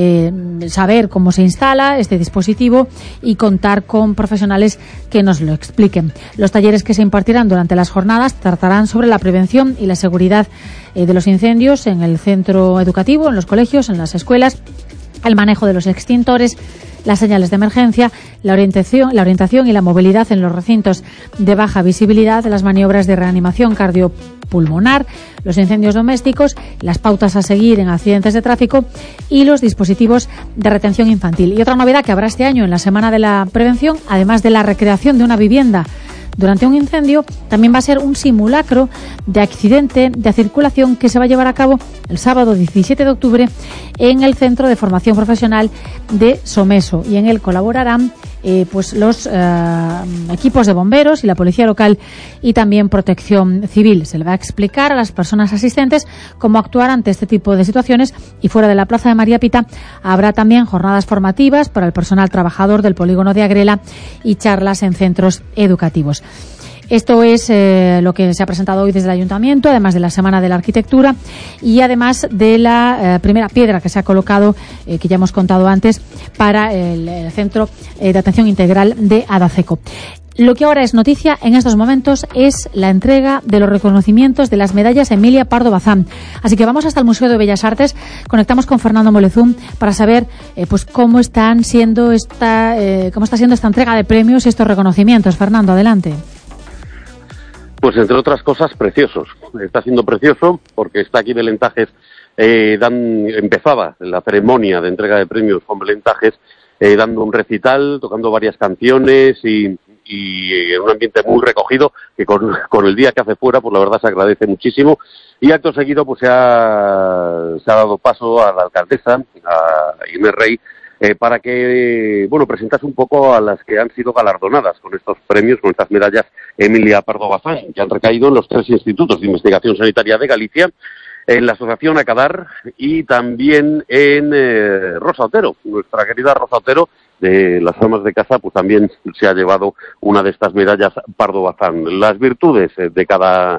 saber cómo se instala este dispositivo y contar con profesionales que nos lo expliquen. Los talleres que se impartirán durante las jornadas tratarán sobre la prevención y la seguridad de los incendios en el centro educativo, en los colegios, en las escuelas, el manejo de los extintores, las señales de emergencia, la orientación y la movilidad en los recintos de baja visibilidad, las maniobras de reanimación cardiopulmonar, los incendios domésticos, las pautas a seguir en accidentes de tráfico y los dispositivos de retención infantil. Y otra novedad que habrá este año en la Semana de la Prevención, además de la recreación de una vivienda durante un incendio, también va a ser un simulacro de accidente de circulación que se va a llevar a cabo el sábado 17 de octubre en el Centro de Formación Profesional de Someso, y en él colaborarán pues los equipos de bomberos y la policía local y también Protección Civil. Se le va a explicar a las personas asistentes cómo actuar ante este tipo de situaciones, y fuera de la Plaza de María Pita habrá también jornadas formativas para el personal trabajador del polígono de Agrela y charlas en centros educativos. Esto es lo que se ha presentado hoy desde el Ayuntamiento, además de la Semana de la Arquitectura y además de la primera piedra que se ha colocado, que ya hemos contado antes, para el Centro de Atención Integral de Adaceco. Lo que ahora es noticia en estos momentos es la entrega de los reconocimientos de las medallas Emilia Pardo Bazán. Así que vamos hasta el Museo de Bellas Artes, conectamos con Fernando Molezum para saber pues cómo está siendo esta entrega de premios y estos reconocimientos. Fernando, adelante. Pues entre otras cosas, preciosos. Está siendo precioso porque está aquí Belén Tajes, empezaba la ceremonia de entrega de premios con Belén Tajes, dando un recital, tocando varias canciones y en un ambiente muy recogido, que con el día que hace fuera, pues la verdad se agradece muchísimo. Y acto seguido pues se ha dado paso a la alcaldesa, a Inés Rey, para que presentase un poco a las que han sido galardonadas con estos premios, con estas medallas Emilia Pardo Bazán, que han recaído en los 3 institutos de investigación sanitaria de Galicia, en la Asociación Acadar y también en Rosa Otero. Nuestra querida Rosa Otero, de las amas de casa, pues también se ha llevado una de estas medallas Pardo Bazán. Las virtudes de cada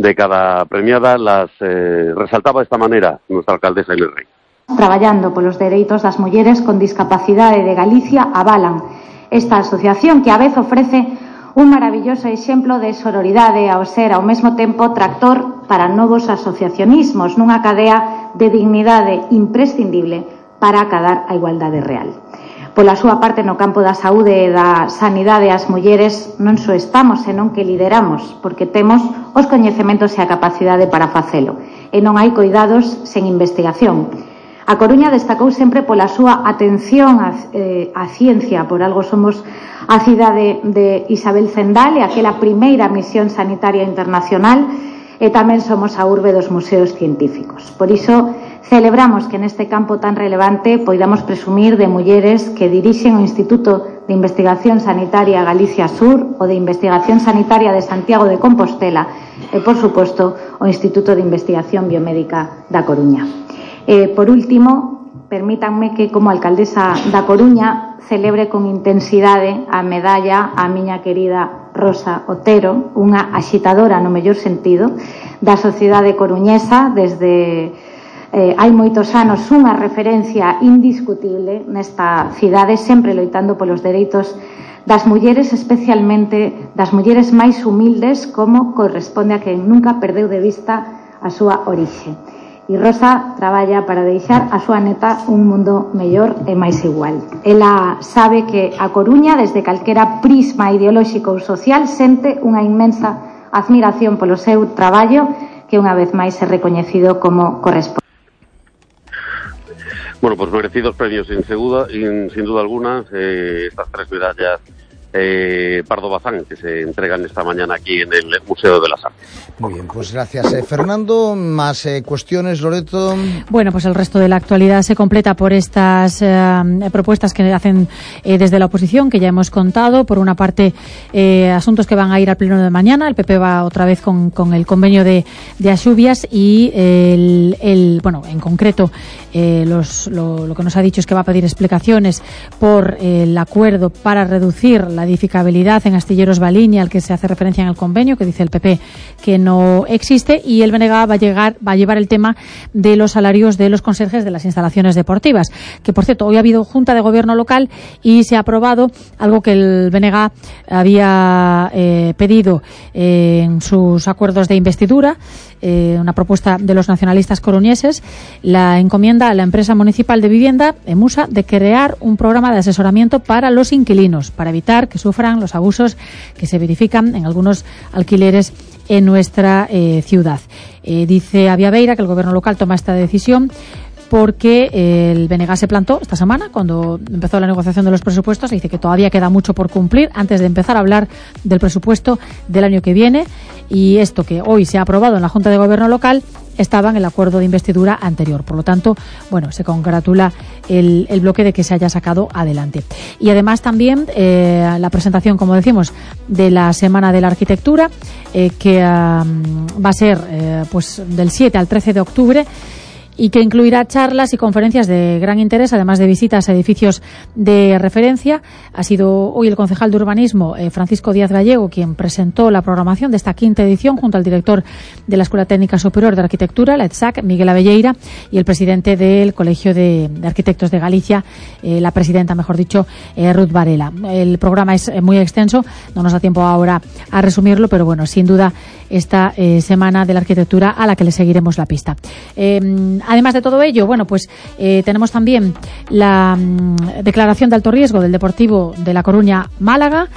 premiada las resaltaba de esta manera nuestra alcaldesa Inés Rey. Traballando polos dereitos das mulleres con discapacidade de Galicia avalan esta asociación, que a vez ofrece un maravilloso exemplo de sororidade ao ser ao mesmo tempo tractor para novos asociacionismos nunha cadea de dignidade imprescindible para acadar a igualdade real. Pola súa parte, no campo da saúde e da sanidade, as mulleres non só estamos, senón que lideramos, porque temos os coñecementos e a capacidade para facelo, e non hai coidados sen investigación. A Coruña destacou sempre pola súa atención á ciencia, por algo somos a cidade de Isabel Zendal e aquela primeira misión sanitaria internacional, e tamén somos a urbe dos museos científicos. Por iso, celebramos que neste campo tan relevante poidamos presumir de mulleres que dirixen o Instituto de Investigación Sanitaria Galicia Sur, o de Investigación Sanitaria de Santiago de Compostela e, por suposto, o Instituto de Investigación Biomédica da Coruña. Por último, permítanme que, como alcaldesa da Coruña, celebre con intensidade a medalla á miña querida Rosa Otero, unha axitadora no mellor sentido da sociedade coruñesa, desde hai moitos anos unha referencia indiscutible nesta cidade, sempre loitando polos dereitos das mulleres, especialmente das mulleres máis humildes, como corresponde a quen nunca perdeu de vista a súa orixe. E Rosa traballa para deixar a súa neta un mundo mellor e máis igual. Ela sabe que a Coruña, desde calquera prisma ideolóxico ou social, sente unha inmensa admiración polo seu traballo, que unha vez máis é recoñecido como corresponde. Bueno, pues merecidos premios sin duda alguna, estas 3 medallas Pardo Bazán, que se entregan esta mañana aquí en el Museo de las Artes. Muy bien, pues gracias, Fernando. Más cuestiones, Loreto. Bueno, pues el resto de la actualidad se completa por estas propuestas que hacen desde la oposición, que ya hemos contado. Por una parte, asuntos que van a ir al pleno de mañana. El PP va otra vez con el convenio de Axubias y bueno, en concreto, lo que nos ha dicho es que va a pedir explicaciones por el acuerdo para reducir la edificabilidad en Astilleros Baliña, al que se hace referencia en el convenio, que dice el PP que no existe, y el BNG va a llevar el tema de los salarios de los conserjes de las instalaciones deportivas, que por cierto, hoy ha habido Junta de Gobierno local y se ha aprobado algo que el BNG había pedido en sus acuerdos de investidura, una propuesta de los nacionalistas coruñeses. La encomienda a la empresa municipal de vivienda, EMUSA, de crear un programa de asesoramiento para los inquilinos, para evitar que sufran los abusos que se verifican en algunos alquileres en nuestra ciudad. Dice Avia Beira que el gobierno local toma esta decisión porque el BNG se plantó esta semana cuando empezó la negociación de los presupuestos. Dice que todavía queda mucho por cumplir antes de empezar a hablar del presupuesto del año que viene, y esto que hoy se ha aprobado en la Junta de Gobierno local estaba en el acuerdo de investidura anterior. Por lo tanto, bueno, se congratula el bloque de que se haya sacado adelante. Y además también la presentación, como decimos, de la Semana de la Arquitectura, que va a ser pues del 7 al 13 de octubre, y que incluirá charlas y conferencias de gran interés, además de visitas a edificios de referencia. Ha sido hoy el concejal de urbanismo, Francisco Díaz Gallego, quien presentó la programación de esta 5ª edición junto al director de la Escuela Técnica Superior de Arquitectura, la ETSAC, Miguel Abelleira, y el presidente del Colegio de Arquitectos de Galicia, la presidenta, mejor dicho, Ruth Varela. El programa es muy extenso, no nos da tiempo ahora a resumirlo, pero bueno, sin duda esta Semana de la Arquitectura a la que le seguiremos la pista. Además de todo ello, bueno, pues tenemos también la declaración de alto riesgo del Deportivo de La Coruña Málaga,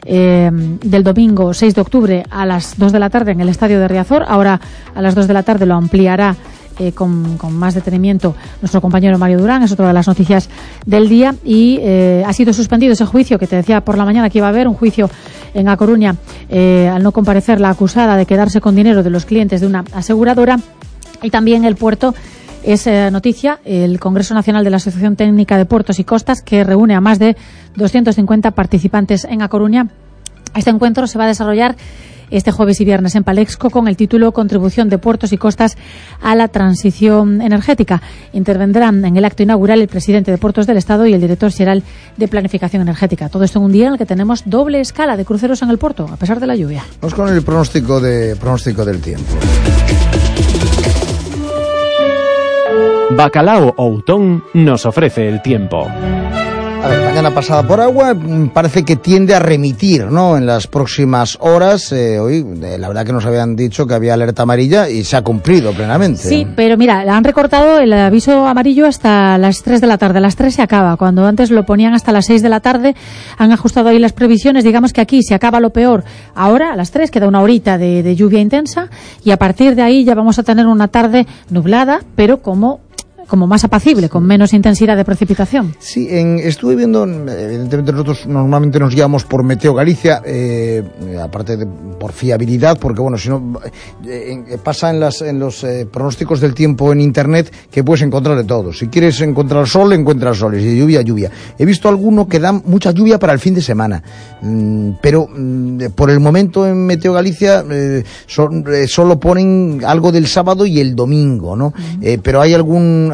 del domingo 6 de octubre a las 2 de la tarde en el Estadio de Riazor. Ahora a las 2 de la tarde lo ampliará con más detenimiento nuestro compañero Mario Durán. Es otra de las noticias del día, y ha sido suspendido ese juicio que te decía por la mañana que iba a haber, un juicio en A Coruña al no comparecer la acusada de quedarse con dinero de los clientes de una aseguradora. Y también el puerto es noticia, el Congreso Nacional de la Asociación Técnica de Puertos y Costas, que reúne a más de 250 participantes en A Coruña. Este encuentro se va a desarrollar este jueves y viernes en Palexco con el título Contribución de Puertos y Costas a la Transición Energética. Intervendrán en el acto inaugural el presidente de Puertos del Estado y el director general de Planificación Energética. Todo esto en un día en el que tenemos doble escala de cruceros en el puerto, a pesar de la lluvia. Vamos con el pronóstico del tiempo. Bacalao Outón nos ofrece el tiempo. A ver, mañana pasada por agua, parece que tiende a remitir, ¿no?, en las próximas horas. Hoy, la verdad que nos habían dicho que había alerta amarilla y se ha cumplido plenamente. Sí, pero mira, han recortado el aviso amarillo hasta las 3 de la tarde. A las 3 se acaba, cuando antes lo ponían hasta las 6 de la tarde. Han ajustado ahí las previsiones. Digamos que aquí se acaba lo peor. Ahora, a las 3, queda una horita de lluvia intensa, y a partir de ahí ya vamos a tener una tarde nublada, pero como más apacible, con menos intensidad de precipitación. Sí, estuve viendo, evidentemente nosotros normalmente nos guiamos por Meteo Galicia, aparte de por fiabilidad, porque bueno, si no pasa en los pronósticos del tiempo en internet que puedes encontrar de todo. Si quieres encontrar sol, encuentras sol, y si lluvia, lluvia. He visto alguno que dan mucha lluvia para el fin de semana, pero por el momento en Meteo Galicia solo ponen algo del sábado y el domingo, ¿no? Pero hay algún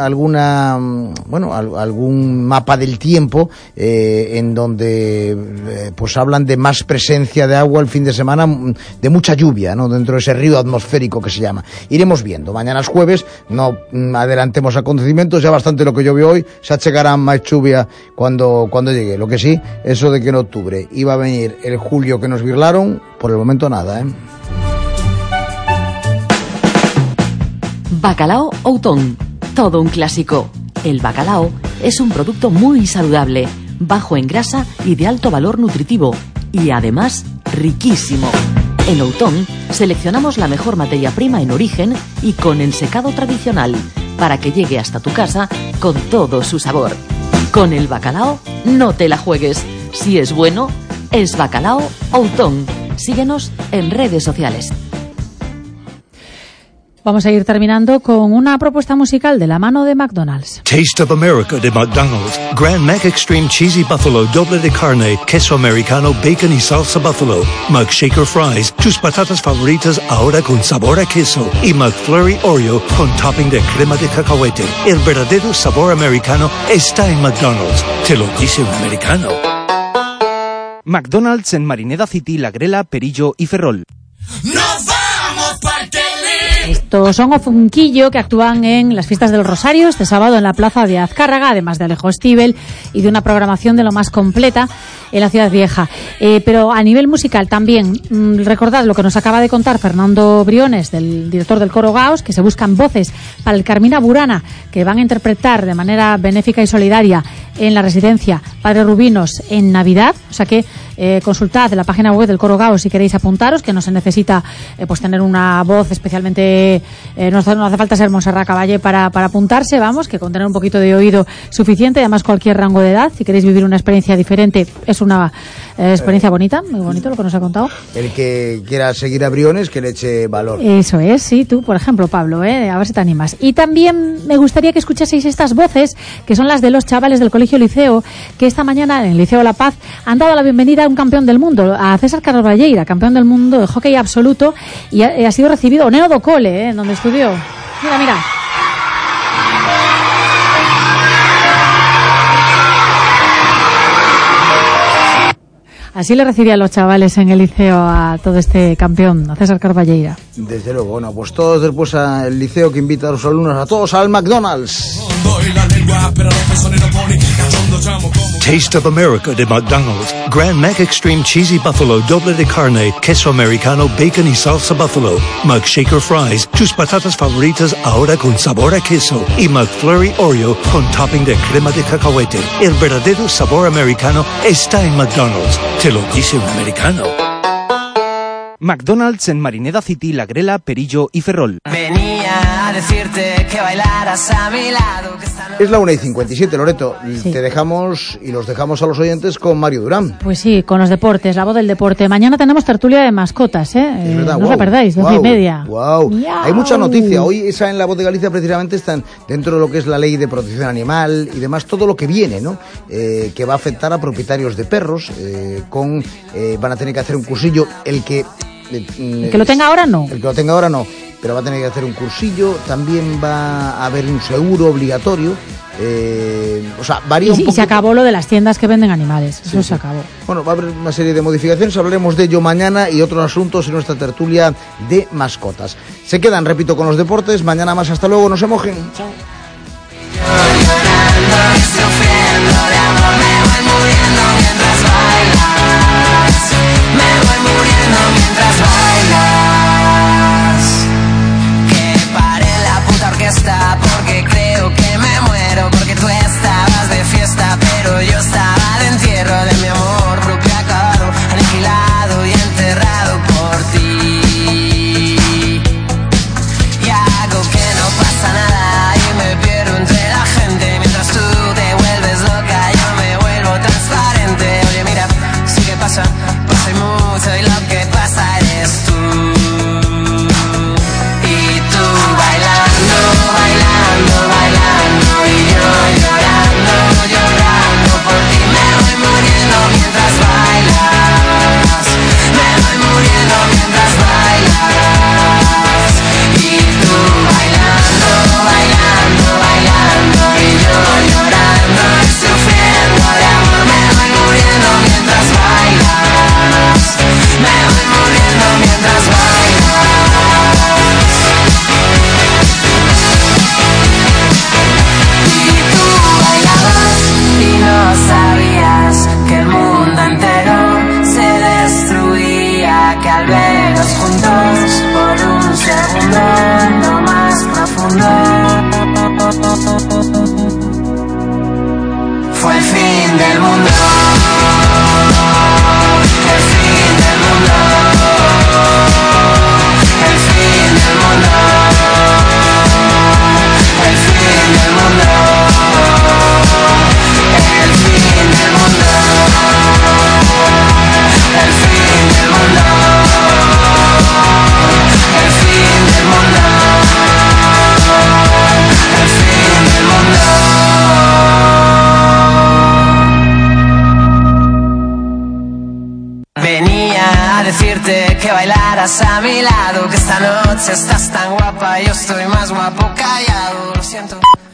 mapa del tiempo en donde pues hablan de más presencia de agua el fin de semana, de mucha lluvia, ¿no?, dentro de ese río atmosférico que se llama. Iremos viendo. Mañana es jueves, no adelantemos acontecimientos, ya bastante lo que llovió hoy, se achegará más lluvia cuando llegue. Lo que sí, eso de que en octubre iba a venir el julio que nos birlaron, por el momento nada, Bacalao Outón. Todo un clásico. El bacalao es un producto muy saludable, bajo en grasa y de alto valor nutritivo, y además riquísimo. En Outón seleccionamos la mejor materia prima en origen y con el secado tradicional para que llegue hasta tu casa con todo su sabor. Con el bacalao no te la juegues. Si es bueno, es Bacalao Outón. Síguenos en redes sociales. Vamos a ir terminando con una propuesta musical de la mano de McDonald's. Taste of America de McDonald's. Grand Mac Extreme Cheesy Buffalo doble de carne, queso americano, bacon y salsa buffalo. McShaker Fries, tus patatas favoritas ahora con sabor a queso. Y McFlurry Oreo con topping de crema de cacahuete. El verdadero sabor americano está en McDonald's. Te lo dice un americano. McDonald's en Marineda City, La Grela, Perillo y Ferrol. Estos son Ofunquillo, que actúan en las fiestas del Rosario este sábado en la plaza de Azcárraga, además de Alejo Stivel y de una programación de lo más completa en la Ciudad Vieja. Pero a nivel musical también, recordad lo que nos acaba de contar Fernando Briones, del director del Coro Gaos, que se buscan voces para el Carmina Burana, que van a interpretar de manera benéfica y solidaria en la residencia Padre Rubinos en Navidad. O sea que consultad la página web del Coro Gaos si queréis apuntaros, que no se necesita pues tener una voz especialmente, no hace falta ser Montserrat Caballé para apuntarse, vamos, que con tener un poquito de oído suficiente, además cualquier rango de edad. Si queréis vivir una experiencia diferente, es una experiencia bonita, muy bonito lo que nos ha contado. El que quiera seguir a Briones, que le eche valor. Eso es, sí, tú, por ejemplo, Pablo, a ver si te animas. Y también me gustaría que escuchaseis estas voces, que son las de los chavales del Colegio Liceo, que esta mañana en el Liceo La Paz han dado la bienvenida a un campeón del mundo, a César Carlos Valleira, campeón del mundo de hockey absoluto, y ha sido recibido Oneo do Cole, donde estudió. Mira. Así le recibían los chavales en el liceo a todo este campeón, a César Carballeira. Desde luego, bueno, pues todos después al liceo que invita a los alumnos, a todos al McDonald's. Taste of America de McDonald's. Grand Mac Extreme Cheesy Buffalo doble de carne, queso americano, bacon y salsa buffalo. McShaker Fries, tus patatas favoritas ahora con sabor a queso. Y McFlurry Oreo con topping de crema de cacahuete. El verdadero sabor americano está en McDonald's. Te lo dice un americano. McDonald's en Marineda City, La Grela, Perillo y Ferrol. Venía a decirte que bailaras a mi lado. Es la 1:57, Loreto. Sí. Te dejamos y los dejamos a los oyentes con Mario Durán. Pues sí, con los deportes, la voz del deporte. Mañana tenemos tertulia de mascotas, Es verdad, no os la perdáis, 12:30. Wow. Hay mucha noticia. Hoy esa en La Voz de Galicia precisamente están dentro de lo que es la ley de protección animal y demás, todo lo que viene, ¿no? Que va a afectar a propietarios de perros, van a tener que hacer un cursillo, el que lo tenga ahora no. El que lo tenga ahora no, pero va a tener que hacer un cursillo, también va a haber un seguro obligatorio, o sea, varía un poco. Y se acabó lo de las tiendas que venden animales, eso se acabó. Bueno, va a haber una serie de modificaciones, hablaremos de ello mañana y otros asuntos en nuestra tertulia de mascotas. Se quedan, repito, con los deportes, mañana más, hasta luego, no se mojen. Chao. Mientras bailas, que pare la puta orquesta, porque creo que me muero, porque tú estabas de fiesta, pero yo estaba de entierro de mi amor propio, acabado, aniquilado y enterrado por ti. Y hago que no pasa nada y me pierdo entre la gente, mientras tú te vuelves loca, yo me vuelvo transparente. Oye, mira, sí que pasa, pasa y mucho, y lo que pasa es decirte que bailaras a mi lado, que esta noche estás tan guapa, yo estoy más guapo callado, lo siento.